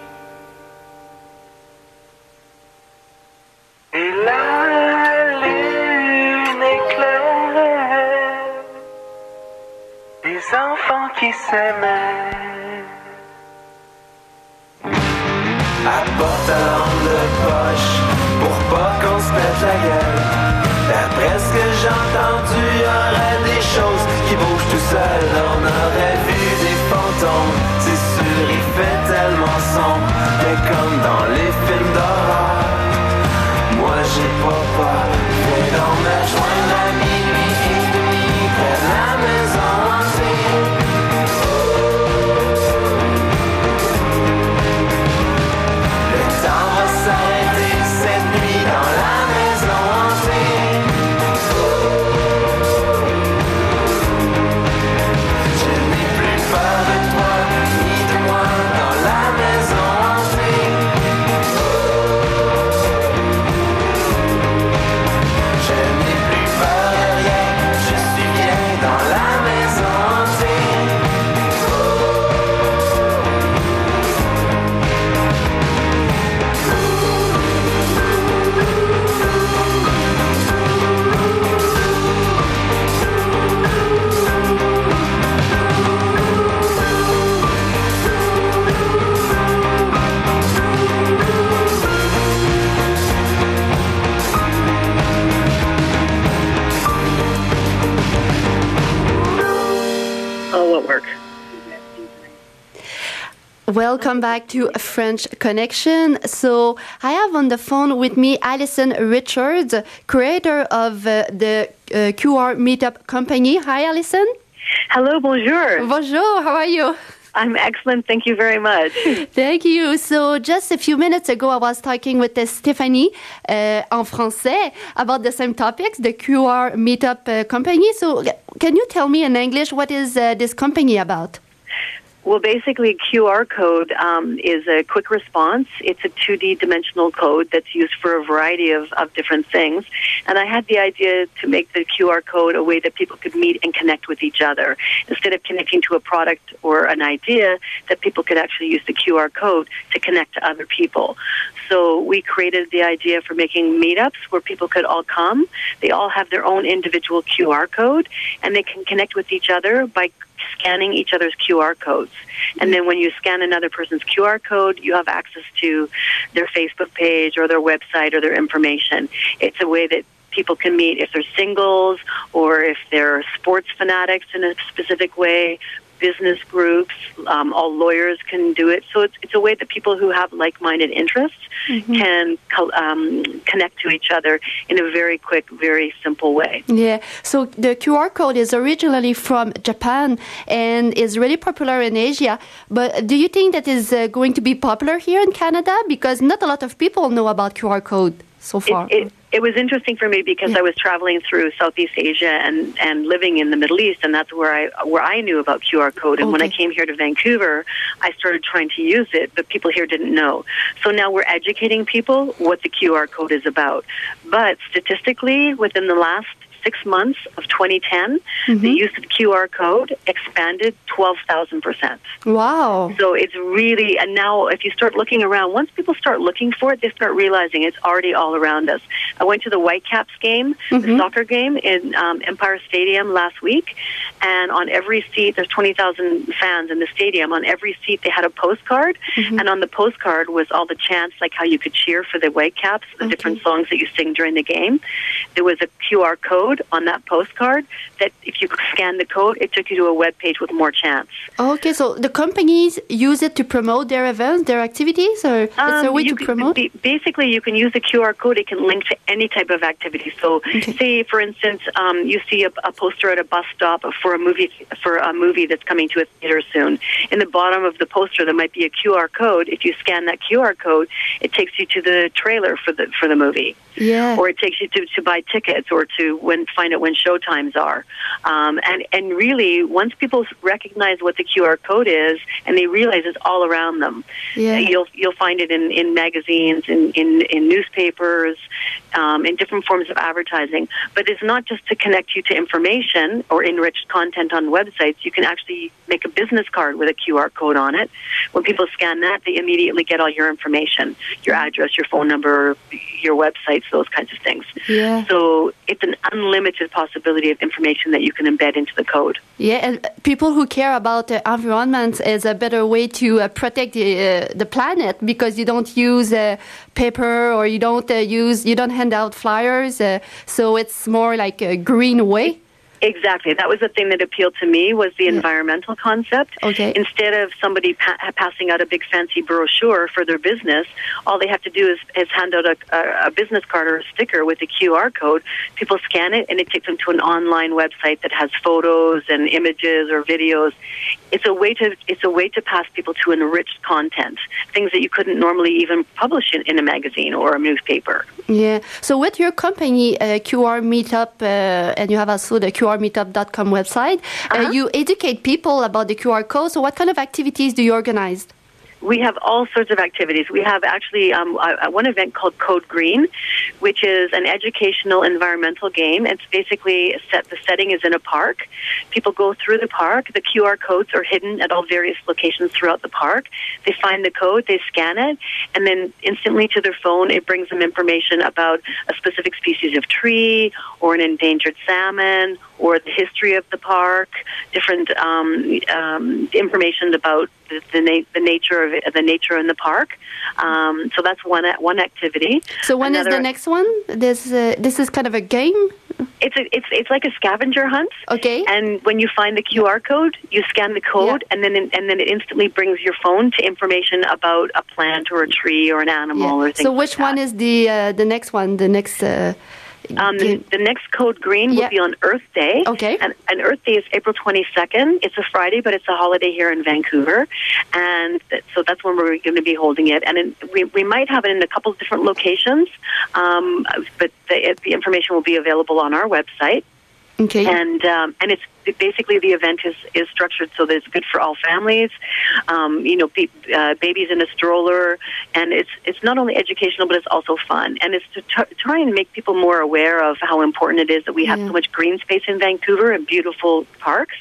et la lune éclaire des enfants qui s'aimaient. Apporte ta lampe de poche pour pas qu'on se pète la gueule. D'après ce que j'ai entendu, y'aurait des choses qui bougent tout seul. On aurait vu des fantômes, c'est sûr il fait tellement sombre. Mais comme dans les films d'horreur, moi j'ai pas peur. Viens donc me rejoindre à minuit et demi près de la maison hantée. Le temps va s'arrêter cette nuit dans la maison hantée. Welcome back to French Connection. So I have on the phone with me Alison Richards, creator of the QR Meetup company. Hi, Alison. Hello, bonjour. Bonjour, how are you? I'm excellent. Thank you very much. Thank you. So just a few minutes ago, I was talking with Stéphanie en français about the same topics, the QR Meetup company. So can you tell me in English what is this company about? Well, basically, QR code is a quick response. It's a 2D dimensional code that's used for a variety of different things. And I had the idea to make the QR code a way that people could meet and connect with each other. Instead of connecting to a product or an idea, that people could actually use the QR code to connect to other people. So we created the idea for making meetups where people could all come. They all have their own individual QR code, and they can connect with each other by scanning each other's QR codes. And then when you scan another person's QR code, you have access to their Facebook page or their website or their information. It's a way that people can meet if they're singles or if they're sports fanatics in a specific way, business groups, all lawyers can do it. So it's a way that people who have like-minded interests can connect to each other in a very quick, very simple way. Yeah, so the QR code is originally from Japan and is really popular in Asia. But do you think that is going to be popular here in Canada? Because not a lot of people know about QR code so far. It was interesting for me because I was traveling through Southeast Asia and living in the Middle East, and that's where I knew about QR code. And when I came here to Vancouver, I started trying to use it, but people here didn't know. So now we're educating people what the QR code is about. But statistically, within the last 6 months of 2010, the use of QR code expanded 12,000%. Wow. So it's really, and now if you start looking around, once people start looking for it, they start realizing it's already all around us. I went to the Whitecaps game, the soccer game in Empire Stadium last week, and on every seat, there's 20,000 fans in the stadium. On every seat, they had a postcard, and on the postcard was all the chants, like how you could cheer for the Whitecaps, the different songs that you sing during the game. There was a QR code on that postcard that if you scanned the code, it took you to a web page with more chants. Okay, so the companies use it to promote their events, their activities, or it's a way to promote? Basically, you can use the QR code. It can link to any type of activity. So, say, for instance, you see a poster at a bus stop for a movie that's coming to a theater soon. In the bottom of the poster, there might be a QR code. If you scan that QR code, it takes you to the trailer for the movie. Yeah. Or it takes you to buy tickets or to find out when show times are. And really, once people recognize what the QR code is and they realize it's all around them, you'll find it in magazines, in newspapers, in different forms of advertising. But it's not just to connect you to information or enriched content on websites. You can actually make a business card with a QR code on it. When people scan that, they immediately get all your information, your address, your phone number, your websites, those kinds of things. Yeah. So it's an unlimited possibility of information that you can embed into the code. Yeah, and people who care about the environment is a better way to protect the planet because you don't use paper or you don't hand out flyers. So it's more like a green way. Exactly. That was the thing that appealed to me was the environmental concept. Okay. Instead of somebody passing out a big fancy brochure for their business, all they have to do is hand out a business card or a sticker with a QR code. People scan it, and it takes them to an online website that has photos and images or videos. It's a way to pass people to enriched content, things that you couldn't normally even publish in a magazine or a newspaper. Yeah. So with your company, QR Meetup, and you have also the QRmeetup.com website, you educate people about the QR code. So what kind of activities do you organize? We have all sorts of activities. We have actually one event called Code Green, which is an educational environmental game. It's basically the setting is in a park. People go through the park. The QR codes are hidden at all various locations throughout the park. They find the code, they scan it, and then instantly to their phone, it brings them information about a specific species of tree or an endangered salmon or the history of the park, different information about the nature in the park. So that's one activity. So when is the next one? This is kind of a game. It's like a scavenger hunt. Okay. And when you find the QR code, you scan the code, and then it instantly brings your phone to information about a plant or a tree or an animal or things. So which one is the next one? The next. The next code green will be on Earth Day. Okay. And Earth Day is April 22nd. It's a Friday, but it's a holiday here in Vancouver. And so that's when we're going to be holding it. And we might have it in a couple of different locations, but the information will be available on our website. Okay. And it's basically the event is structured so that it's good for all families. Babies in a stroller, and it's not only educational, but it's also fun. And it's to try and make people more aware of how important it is that we have so much green space in Vancouver and beautiful parks.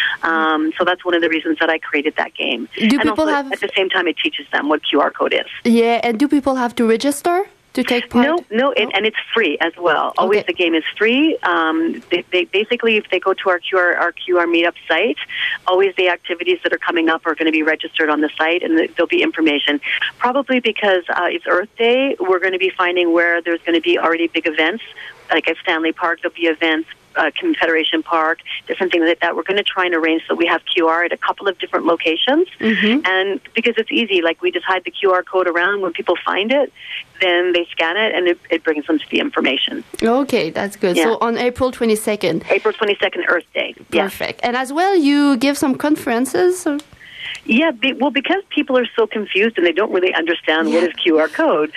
So that's one of the reasons that I created that game. Do people have at the same time it teaches them what QR code is? Yeah, and do people have to register to take part? No, and it's free as well. Always the game is free. They basically, if they go to our QR meetup site, always the activities that are coming up are going to be registered on the site, and there'll be information. Probably because it's Earth Day, we're going to be finding where there's going to be already big events, like at Stanley Park, there'll be events. Confederation Park, different things like that. We're going to try and arrange so we have QR at a couple of different locations. And because it's easy, like we just hide the QR code around. When people find it, then they scan it and it brings them to the information. Okay, that's good. Yeah. So on April 22nd. April 22nd, Earth Day. Perfect. And as well, you give some conferences? Or? Yeah, because people are so confused and they don't really understand what is QR code,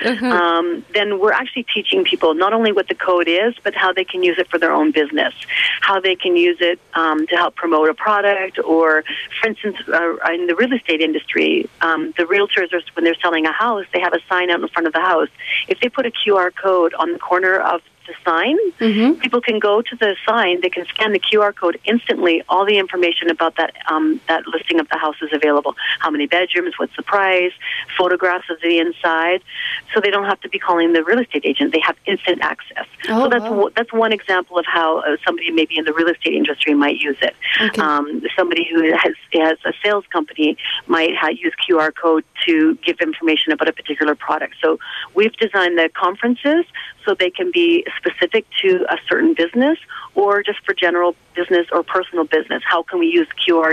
then we're actually teaching people not only what the code is, but how they can use it for their own business, how they can use it to help promote a product, or, for instance, in the real estate industry, the realtors, when they're selling a house, they have a sign out in front of the house. If they put a QR code on the corner of the sign, people can go to the sign, they can scan the QR code instantly. All the information about that listing of the house is available. How many bedrooms, what's the price, photographs of the inside. So they don't have to be calling the real estate agent. They have instant access. So that's one example of how somebody maybe in the real estate industry might use it. Somebody who has a sales company might use QR code to give information about a particular product. So we've designed the conferences so they can be specific to a certain business or just for general business or personal business. How can we use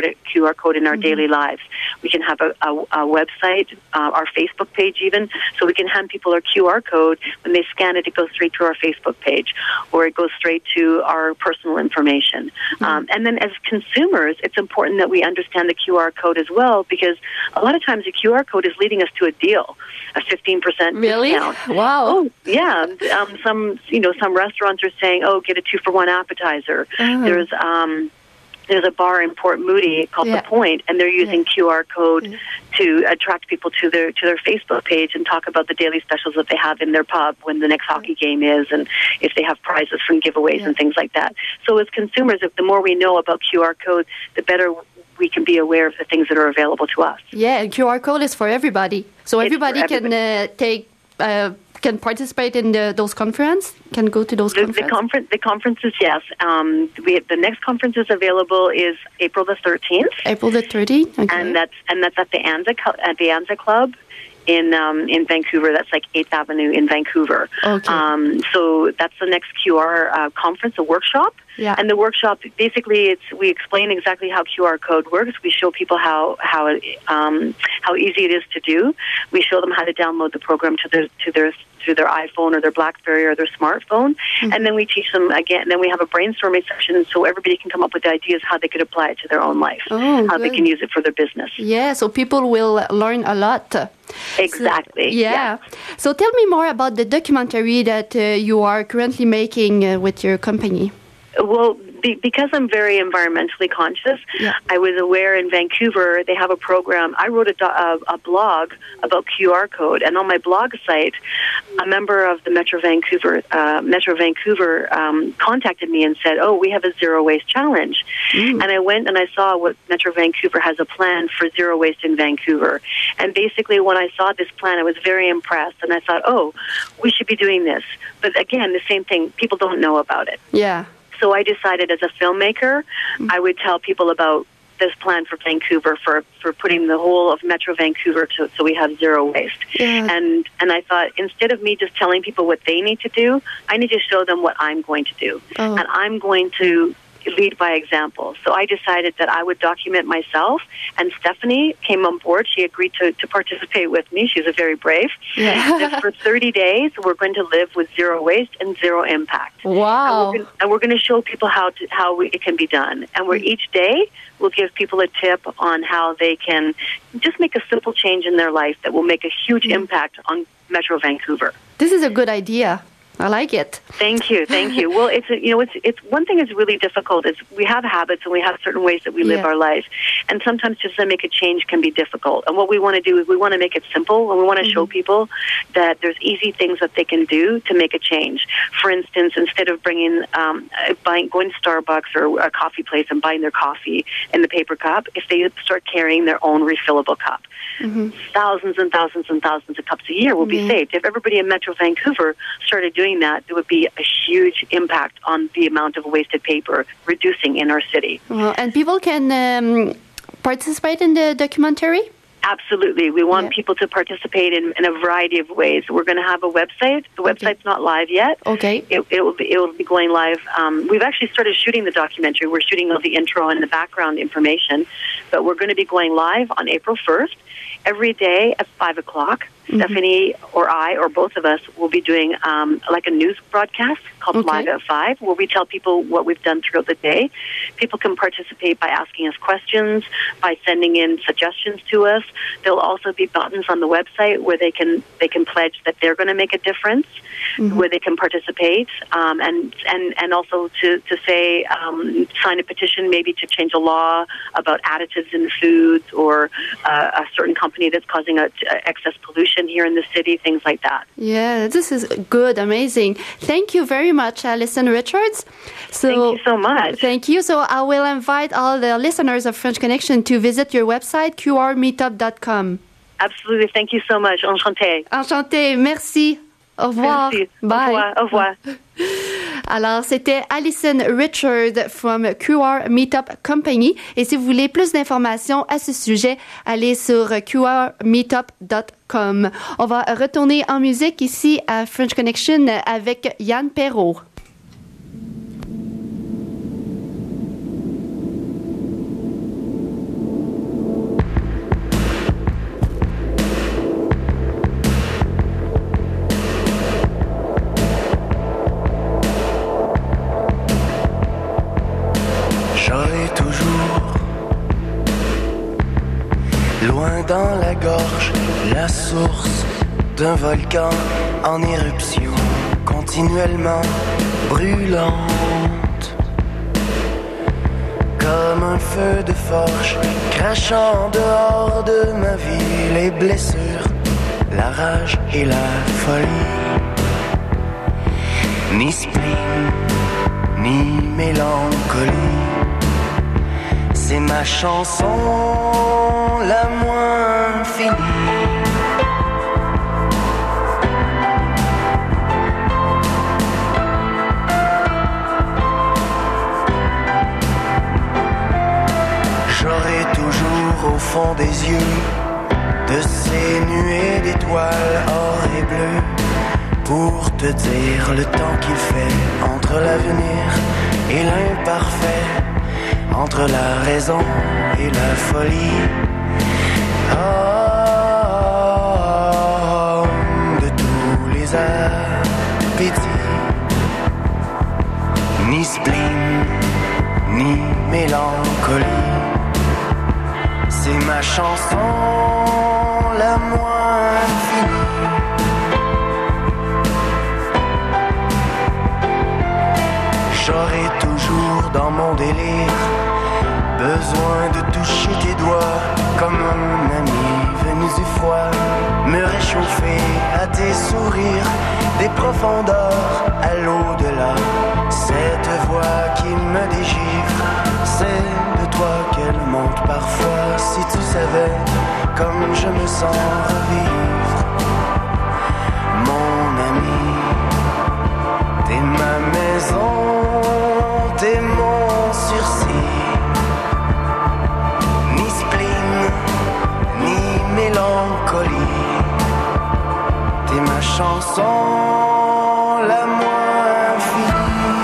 QR code in our daily lives? We can have a website, our Facebook page even, so we can hand people our QR code. When they scan it, it goes straight to our Facebook page, or it goes straight to our personal information. And then as consumers, it's important that we understand the QR code as well, because a lot of times the QR code is leading us to a deal, a 15% discount. Wow. Oh, yeah. Some restaurants are saying, get a 2-for-1 appetizer. There's a bar in Port Moody called The Point, and they're using QR code to attract people to their Facebook page and talk about the daily specials that they have in their pub when the next hockey game is, and if they have prizes from giveaways and things like that. So as consumers, the more we know about QR code, the better we can be aware of the things that are available to us. Yeah, and QR code is for everybody. So everybody can participate in those conferences? Can go to those conferences? The conferences, yes. The next conference is available is April the 13th. April the 13th, okay. And that's at the Anza Club in Vancouver. That's like 8th Avenue in Vancouver. Okay. So that's the next QR conference, a workshop. Yeah. And the workshop, basically, we explain exactly how QR code works. We show people how easy it is to do. We show them how to download the program to their iPhone or their BlackBerry or their smartphone, and then we teach them again. And then we have a brainstorming session so everybody can come up with ideas how they could apply it to their own life, how they can use it for their business. Yeah, so people will learn a lot. Exactly. So, So tell me more about the documentary that you are currently making with your company. Well, because I'm very environmentally conscious, I was aware in Vancouver they have a program. I wrote a blog about QR code, and on my blog site, a member of the Metro Vancouver contacted me and said, we have a zero waste challenge. And I went and I saw what Metro Vancouver has a plan for zero waste in Vancouver. And basically when I saw this plan, I was very impressed, and I thought, we should be doing this. But again, the same thing, people don't know about it. Yeah. So I decided as a filmmaker, I would tell people about this plan for Vancouver for putting the whole of Metro Vancouver so we have zero waste. Yeah. And I thought, instead of me just telling people what they need to do, I need to show them what I'm going to do. Oh. And I'm going to lead by example. So I decided that I would document myself, and Stephanie came on board. She agreed to participate with me. She's a very brave. Yeah. And for 30 days, we're going to live with zero waste and zero impact. Wow. And we're going to show people how it can be done. And each day, we'll give people a tip on how they can just make a simple change in their life that will make a huge impact on Metro Vancouver. This is a good idea. I like it. Thank you. Well, it's one thing is really difficult is we have habits and we have certain ways that we live our life, and sometimes just to make a change can be difficult. And what we want to do is we want to make it simple, and we want to show people that there's easy things that they can do to make a change. For instance, instead of going to Starbucks or a coffee place and buying their coffee in the paper cup, if they start carrying their own refillable cup. Thousands and thousands and thousands of cups a year will be saved. If everybody in Metro Vancouver started doing that, there would be a huge impact on the amount of wasted paper reducing in our city. Well, and people can participate in the documentary? Absolutely. We want people to participate in a variety of ways. We're going to have a website. The website's not live yet. Okay. It will be going live. We've actually started shooting the documentary. We're shooting all the intro and the background information, but we're going to be going live on April 1st. Every day at 5 o'clock, Stephanie or I or both of us will be doing like a news broadcast called Live at 5, where we tell people what we've done throughout the day. People can participate by asking us questions, by sending in suggestions to us. There'll also be buttons on the website where they can pledge that they're going to make a difference, where they can participate, and also to say sign a petition maybe to change a law about additives in foods or a certain company that's causing excess pollution here in the city, things like that. Yeah, this is good, amazing. Thank you very much, Alison Richards. Thank you so much. Thank you. So I will invite all the listeners of French Connection to visit your website, qrmeetup.com. Absolutely. Thank you so much. Enchantée. Enchantée. Merci. Au revoir. Merci. Bye. Au revoir. Alors, c'était Alison Richard from QR Meetup Company. Et si vous voulez plus d'informations à ce sujet, allez sur qrmeetup.com. On va retourner en musique ici à French Connection avec Yann Perrault. J'aurai toujours loin dans la gorge la source d'un volcan en éruption, continuellement brûlante, comme un feu de forge crachant dehors de ma vie les blessures, la rage et la folie. Ni spleen, ni mélancolie, c'est ma chanson la moins finie. J'aurai toujours au fond des yeux de ces nuées d'étoiles or et bleues pour te dire le temps qu'il fait entre l'avenir et l'imparfait, entre la raison et la folie. Homme de tous les appétits, ni spleen, ni mélancolie, c'est ma chanson la moins finie. J'aurai toujours dans mon délire besoin de toucher tes doigts comme un ami venu du froid, me réchauffer à tes sourires des profondeurs à l'au-delà. Cette voix qui me dégivre, c'est de toi qu'elle monte parfois. Si tu savais comme je me sens revivre, mon ami, t'es ma maison, t'es mon sursis. chanson la moins finie.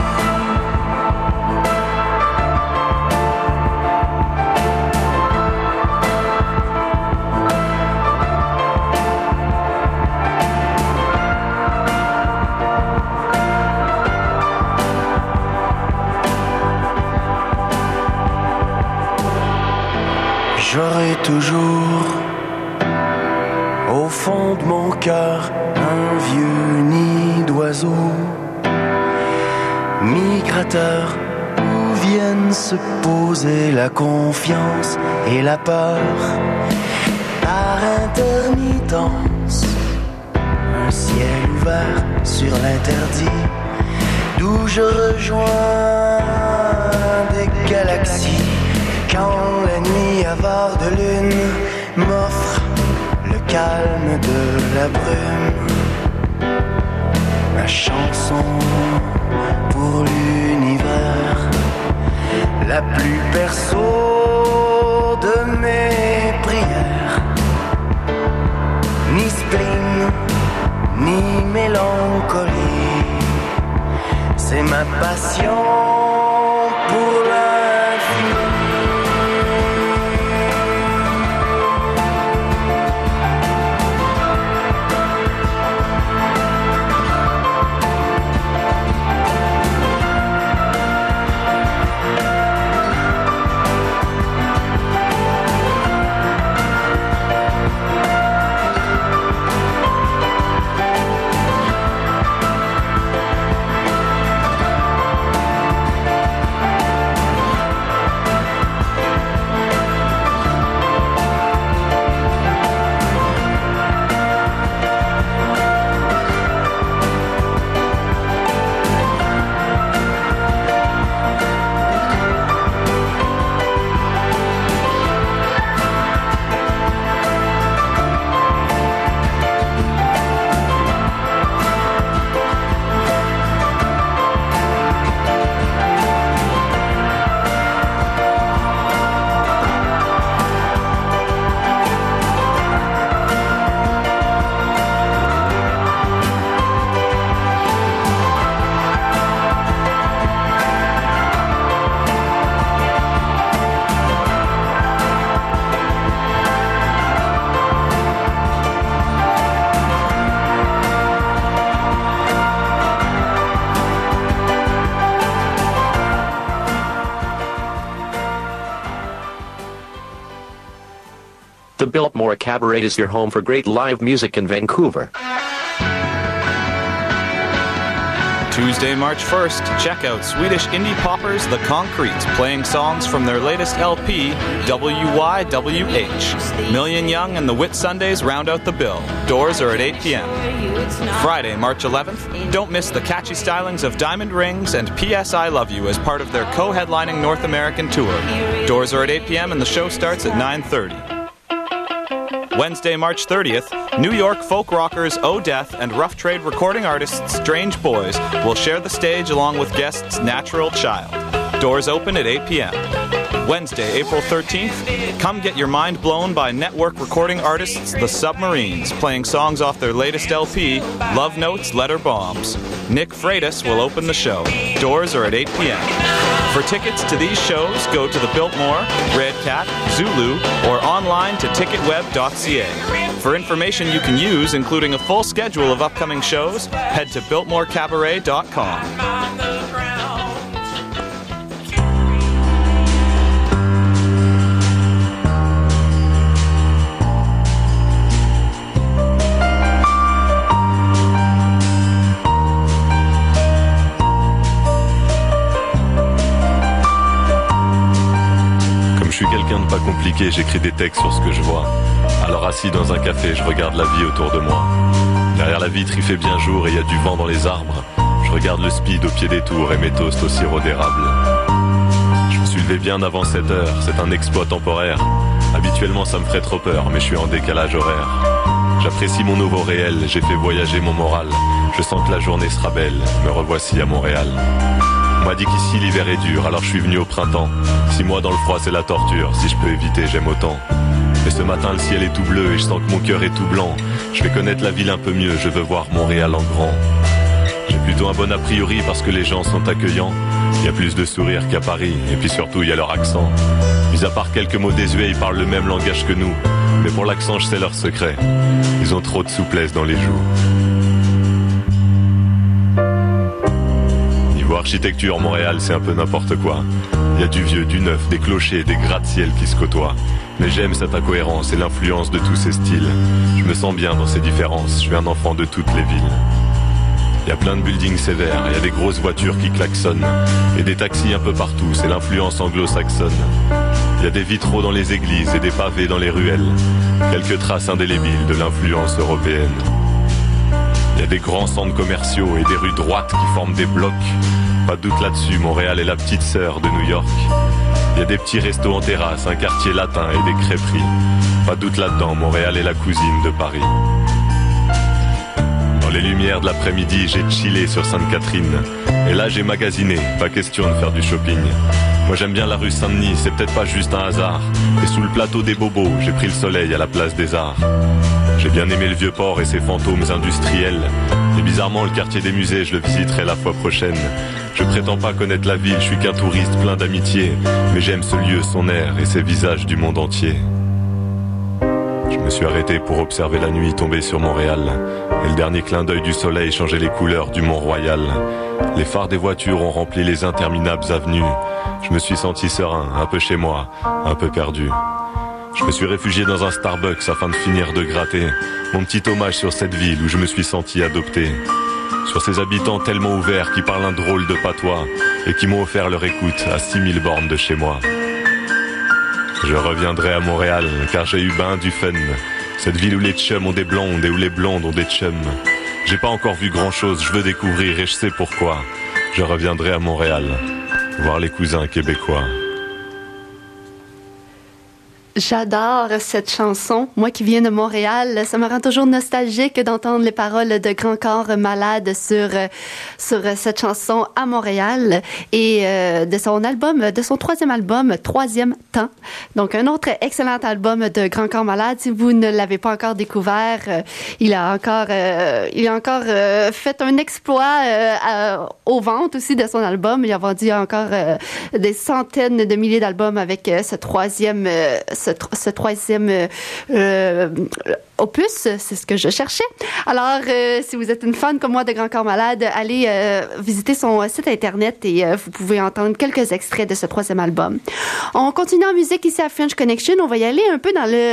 J'aurai toujours au fond de mon cœur un vieux nid d'oiseaux migrateurs où viennent se poser la confiance et la peur par intermittence. Un ciel ouvert sur l'interdit d'où je rejoins des galaxies. Quand la nuit avare de lune m'offre le calme de la brume, ma chanson pour l'univers, la plus perso de mes prières. Ni spleen, ni mélancolie, c'est ma passion pour l'infini. The Biltmore Cabaret is your home for great live music in Vancouver. Tuesday, March 1st, check out Swedish indie poppers The Concretes, playing songs from their latest LP, WYWH. Million Young and the Whitsundays round out the bill. Doors are at 8 p.m. Friday, March 11th, don't miss the catchy stylings of Diamond Rings and P.S. I Love You as part of their co-headlining North American tour. Doors are at 8 p.m. and the show starts at 9:30. Wednesday, March 30th, New York folk rockers O'Death and rough trade recording artists Strange Boys will share the stage along with guests Natural Child. Doors open at 8 p.m. Wednesday, April 13th, come get your mind blown by network recording artists The Submarines, playing songs off their latest LP, Love Notes, Letter Bombs. Nick Freitas will open the show. Doors are at 8 p.m. For tickets to these shows, go to the Biltmore, Red Cat, Zulu, or online to ticketweb.ca. For information you can use, including a full schedule of upcoming shows, head to biltmorecabaret.com. Je suis quelqu'un de pas compliqué, j'écris des textes sur ce que je vois. Alors assis dans un café, je regarde la vie autour de moi. Derrière la vitre, il fait bien jour et il y a du vent dans les arbres. Je regarde le speed au pied des tours et mes toasts au sirop d'érable. Je me suis levé bien avant 7 heures, c'est un exploit temporaire. Habituellement, ça me ferait trop peur, mais je suis en décalage horaire. J'apprécie mon nouveau réel, j'ai fait voyager mon moral. Je sens que la journée sera belle, me revoici à Montréal. On m'a dit qu'ici l'hiver est dur, alors je suis venu au printemps. 6 mois dans le froid c'est la torture, si je peux éviter j'aime autant. Mais ce matin le ciel est tout bleu et je sens que mon cœur est tout blanc. Je vais connaître la ville un peu mieux, je veux voir Montréal en grand. J'ai plutôt un bon a priori parce que les gens sont accueillants. Il y a plus de sourires qu'à Paris, et puis surtout il y a leur accent. Mis à part quelques mots désuets, ils parlent le même langage que nous. Mais pour l'accent, je sais leur secret. Ils ont trop de souplesse dans les joues. Niveau architecture, Montréal, c'est un peu n'importe quoi. Il y a du vieux, du neuf, des clochers, des gratte-ciel qui se côtoient. Mais j'aime cette incohérence et l'influence de tous ces styles. Je me sens bien dans ces différences, je suis un enfant de toutes les villes. Il y a plein de buildings sévères, il y a des grosses voitures qui klaxonnent. Et des taxis un peu partout, c'est l'influence anglo-saxonne. Il y a des vitraux dans les églises et des pavés dans les ruelles. Quelques traces indélébiles de l'influence européenne. Il y a des grands centres commerciaux et des rues droites qui forment des blocs. Pas de doute là-dessus, Montréal est la petite sœur de New York. Il y a des petits restos en terrasse, un quartier latin et des crêperies. Pas de doute là-dedans, Montréal est la cousine de Paris. Dans les lumières de l'après-midi, j'ai chillé sur Sainte-Catherine. Et là, j'ai magasiné, pas question de faire du shopping. Moi j'aime bien la rue Saint-Denis, c'est peut-être pas juste un hasard. Et sous le plateau des bobos, j'ai pris le soleil à la place des arts. J'ai bien aimé le Vieux-Port et ses fantômes industriels. Et bizarrement, le quartier des musées, je le visiterai la fois prochaine. Je prétends pas connaître la ville, je suis qu'un touriste plein d'amitié. Mais j'aime ce lieu, son air et ses visages du monde entier. Je me suis arrêté pour observer la nuit tomber sur Montréal. Et le dernier clin d'œil du soleil changeait les couleurs du Mont-Royal. Les phares des voitures ont rempli les interminables avenues. Je me suis senti serein, un peu chez moi, un peu perdu. Je me suis réfugié dans un Starbucks afin de finir de gratter mon petit hommage sur cette ville où je me suis senti adopté. Sur ces habitants tellement ouverts qui parlent un drôle de patois et qui m'ont offert leur écoute à 6000 bornes de chez moi. Je reviendrai à Montréal car j'ai eu ben du fun. Cette ville où les chums ont des blondes et où les blondes ont des chums. J'ai pas encore vu grand chose, je veux découvrir et je sais pourquoi. Je reviendrai à Montréal, voir les cousins québécois. J'adore cette chanson. Moi qui viens de Montréal, ça me rend toujours nostalgique d'entendre les paroles de Grand Corps Malade sur cette chanson à Montréal et de son album, de son 3e album, Troisième Temps. Donc un autre excellent album de Grand Corps Malade. Si vous ne l'avez pas encore découvert, il a encore fait un exploit aux ventes aussi de son album. Il a vendu encore des centaines de milliers d'albums avec ce troisième opus, c'est ce que je cherchais. Alors, si vous êtes une fan comme moi de Grand Corps Malade, allez visiter son site internet et vous pouvez entendre quelques extraits de ce 3e album. On continue en musique ici à French Connection. On va y aller un peu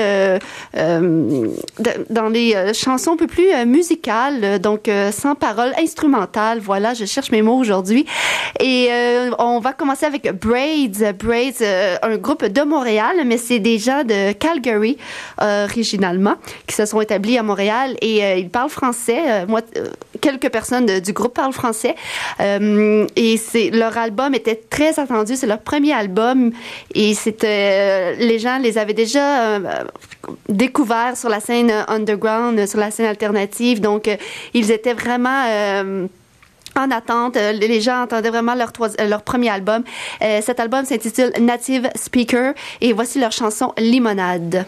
dans les chansons un peu plus musicales, donc sans paroles, instrumentales. Voilà, je cherche mes mots aujourd'hui. Et on va commencer avec Braids. Braids, un groupe de Montréal, mais c'est des gens de Calgary originalement qui se sont établis à Montréal et ils parlent français. Quelques personnes du groupe parlent français et leur album était très attendu. C'est leur premier album et les gens les avaient déjà découverts sur la scène underground, sur la scène alternative. Donc ils étaient vraiment en attente. Les gens attendaient vraiment leur premier album. Cet album s'intitule Native Speaker et voici leur chanson Limonade.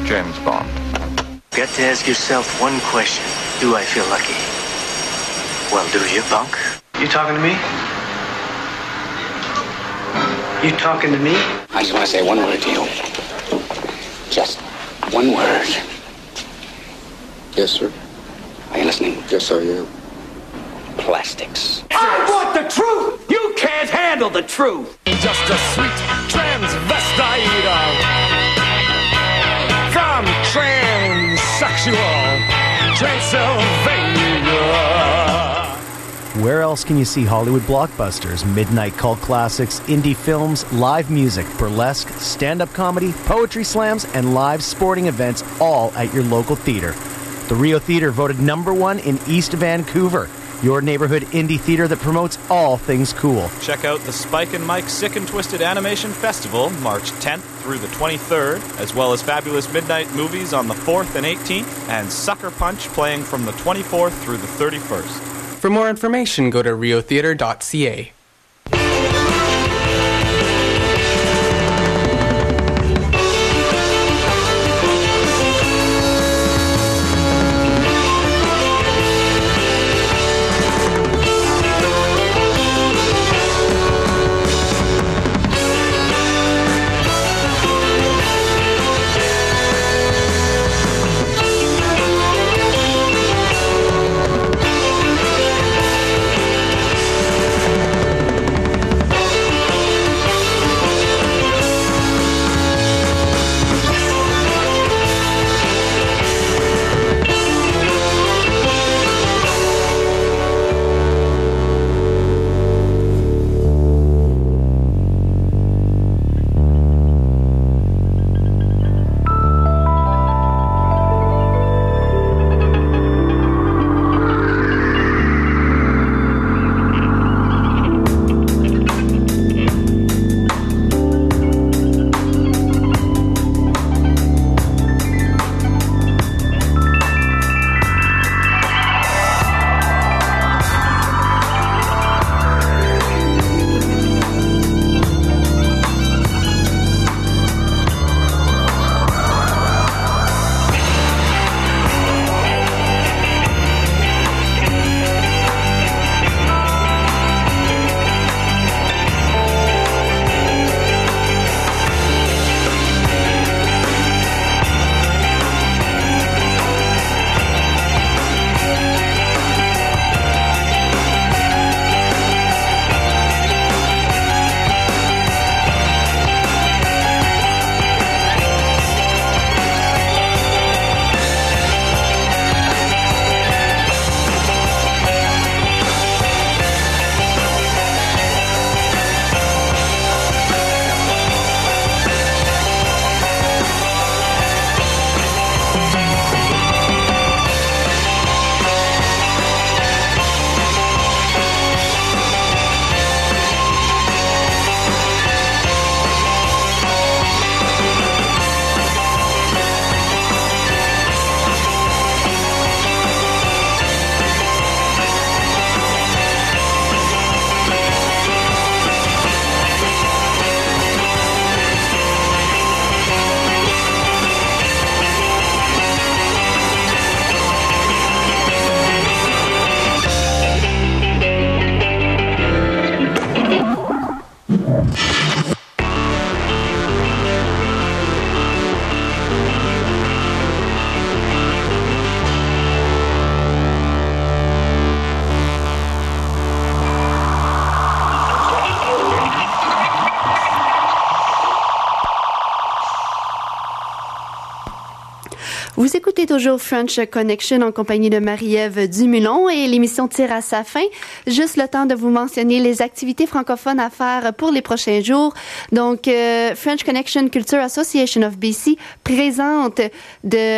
James Bond. Got to ask yourself one question. Do I feel lucky? Well, do you, punk? You talking to me? You talking to me? I just want to say one word to you. Just one word. Yes, sir. Are you listening? Yes, sir, yeah. Plastics. I want the truth! You can't handle the truth! Just a sweet transvestite from transsexual Transylvania. Where else can you see Hollywood blockbusters, midnight cult classics, indie films, live music, burlesque, stand-up comedy, poetry slams, and live sporting events all at your local theater? The Rio Theater voted #1 in East Vancouver. Your neighborhood indie theater that promotes all things cool. Check out the Spike and Mike Sick and Twisted Animation Festival, March 10th through the 23rd, as well as fabulous midnight movies on the 4th and 18th, and Sucker Punch playing from the 24th through the 31st. For more information, go to riotheater.ca. Vous écoutez toujours French Connection en compagnie de Marie-Ève Dumulon et l'émission tire à sa fin. Juste le temps de vous mentionner les activités francophones à faire pour les prochains jours. Donc, French Connection Culture Association of BC présente the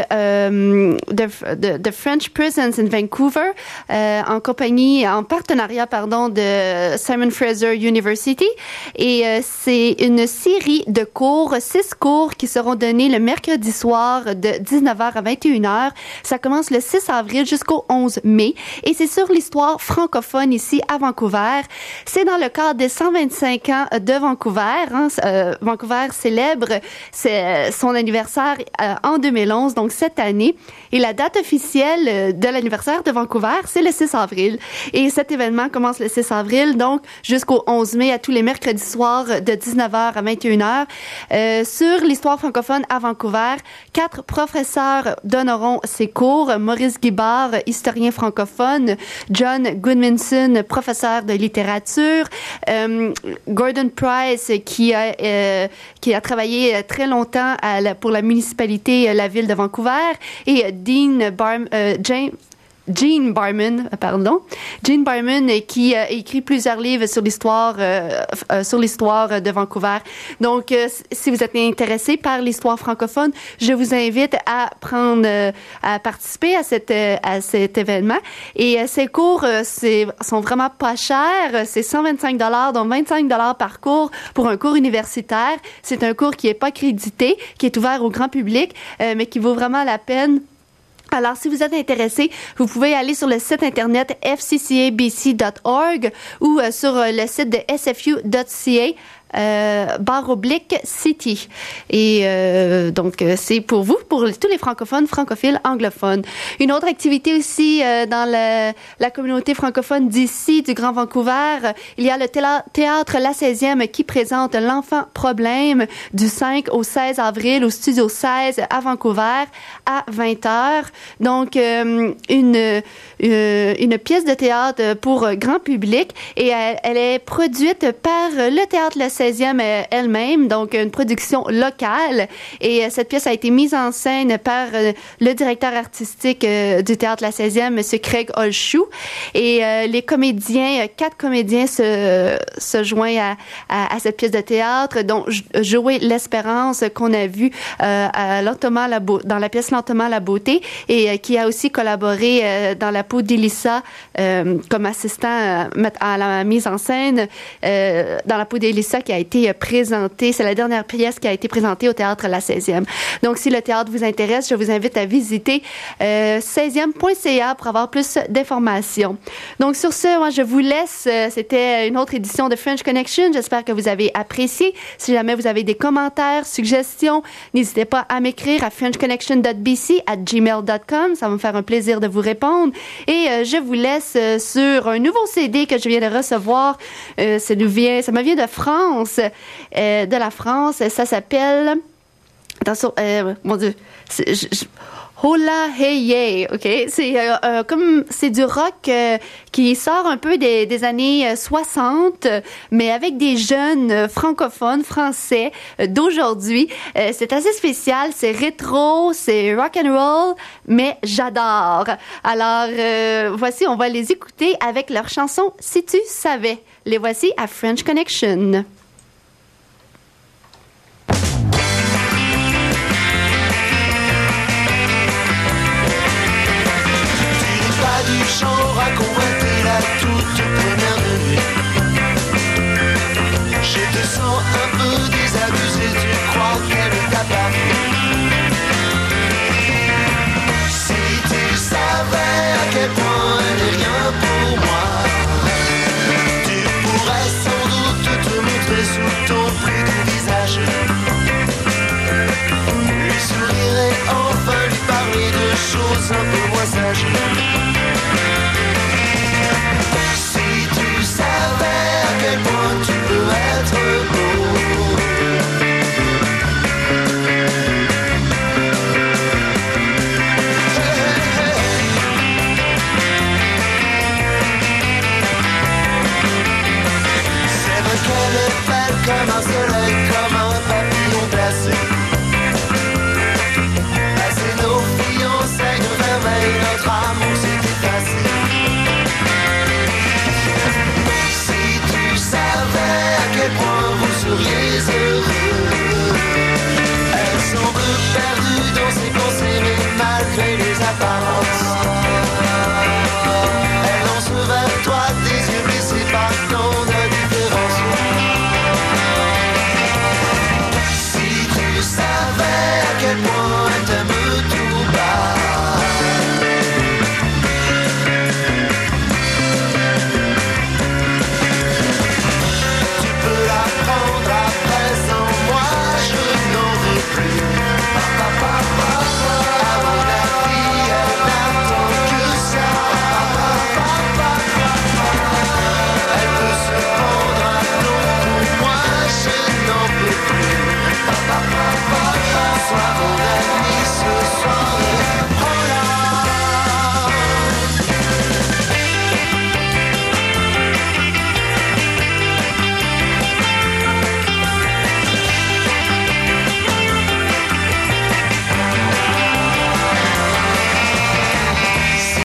French Presence in Vancouver en partenariat de Simon Fraser University. Et c'est une série de cours, 6 cours qui seront donnés le mercredi soir de 19h 19h à 21h. Ça commence le 6 avril jusqu'au 11 mai et c'est sur l'histoire francophone ici à Vancouver. C'est dans le cadre des 125 ans de Vancouver. Vancouver célèbre son anniversaire en 2011, donc cette année. Et la date officielle de l'anniversaire de Vancouver, c'est le 6 avril. Et cet événement commence le 6 avril, donc jusqu'au 11 mai, à tous les mercredis soirs de 19h à 21h. Sur l'histoire francophone à Vancouver, 4 professeurs donneront ces cours. Maurice Guibard, historien francophone. John Goodmanson, professeur de littérature. Gordon Price, qui a travaillé très longtemps pour la municipalité, la ville de Vancouver. Et Gene Barman, qui a écrit plusieurs livres sur l'histoire de Vancouver. Donc, si vous êtes intéressé par l'histoire francophone, je vous invite à participer à cet événement. Et ces cours, sont vraiment pas chers. C'est 125 $, donc 25 $ par cours pour un cours universitaire. C'est un cours qui est pas crédité, qui est ouvert au grand public, mais qui vaut vraiment la peine. Alors, si vous êtes intéressé, vous pouvez aller sur le site internet fccabc.org ou sur le site de sfu.ca. /city. Et donc, c'est pour vous, pour tous les francophiles, anglophones. Une autre activité aussi dans la communauté francophone d'ici, du Grand Vancouver, il y a le théâtre La 16e qui présente L'Enfant Problème du 5 au 16 avril au Studio 16 à Vancouver à 20h. Donc, une pièce de théâtre pour grand public et elle est produite par le théâtre La 16e elle-même, donc une production locale. Et cette pièce a été mise en scène par le directeur artistique du théâtre La 16e, M. Craig Olshoe. Et les comédiens, 4 comédiens se joignent à cette pièce de théâtre, dont Joël L'Espérance, qu'on a vu dans la pièce Lentement la beauté, et qui a aussi collaboré dans La peau d'Élissa comme assistant à la mise en scène dans La peau d'Élissa, qui a été présentée. C'est la dernière pièce qui a été présentée au théâtre La 16e. Donc, si le théâtre vous intéresse, je vous invite à visiter 16e.ca pour avoir plus d'informations. Donc, sur ce, moi, je vous laisse. C'était une autre édition de French Connection. J'espère que vous avez apprécié. Si jamais vous avez des commentaires, suggestions, n'hésitez pas à m'écrire à frenchconnection.bc@gmail.com. Ça va me faire un plaisir de vous répondre. Et je vous laisse sur un nouveau CD que je viens de recevoir. Ça me vient de France. De la France. Ça s'appelle... Attention, mon Dieu. Hola Hey Yeah, OK? C'est du rock qui sort un peu des années 60, mais avec des jeunes francophones français d'aujourd'hui. C'est assez spécial, c'est rétro, c'est rock and roll, mais j'adore. Alors, voici, on va les écouter avec leur chanson Si tu savais. Les voici à French Connection. Du genre à convoiter la toute première nuit. Je te sens un peu désabusé, tu crois qu'elle t'a pas vu. Si tu savais à quel point elle n'est rien pour moi, tu pourrais sans doute te montrer sous ton plus doux visage. Lui sourire et enfin lui parler de choses un peu moins sages. Tu peux être beau. C'est vrai qu'elle est belle comme un soleil, comme un papillon glacé. Passé nos fiançailles de vermeil, notre amour s'est effacé. À quel point vous seriez heureux.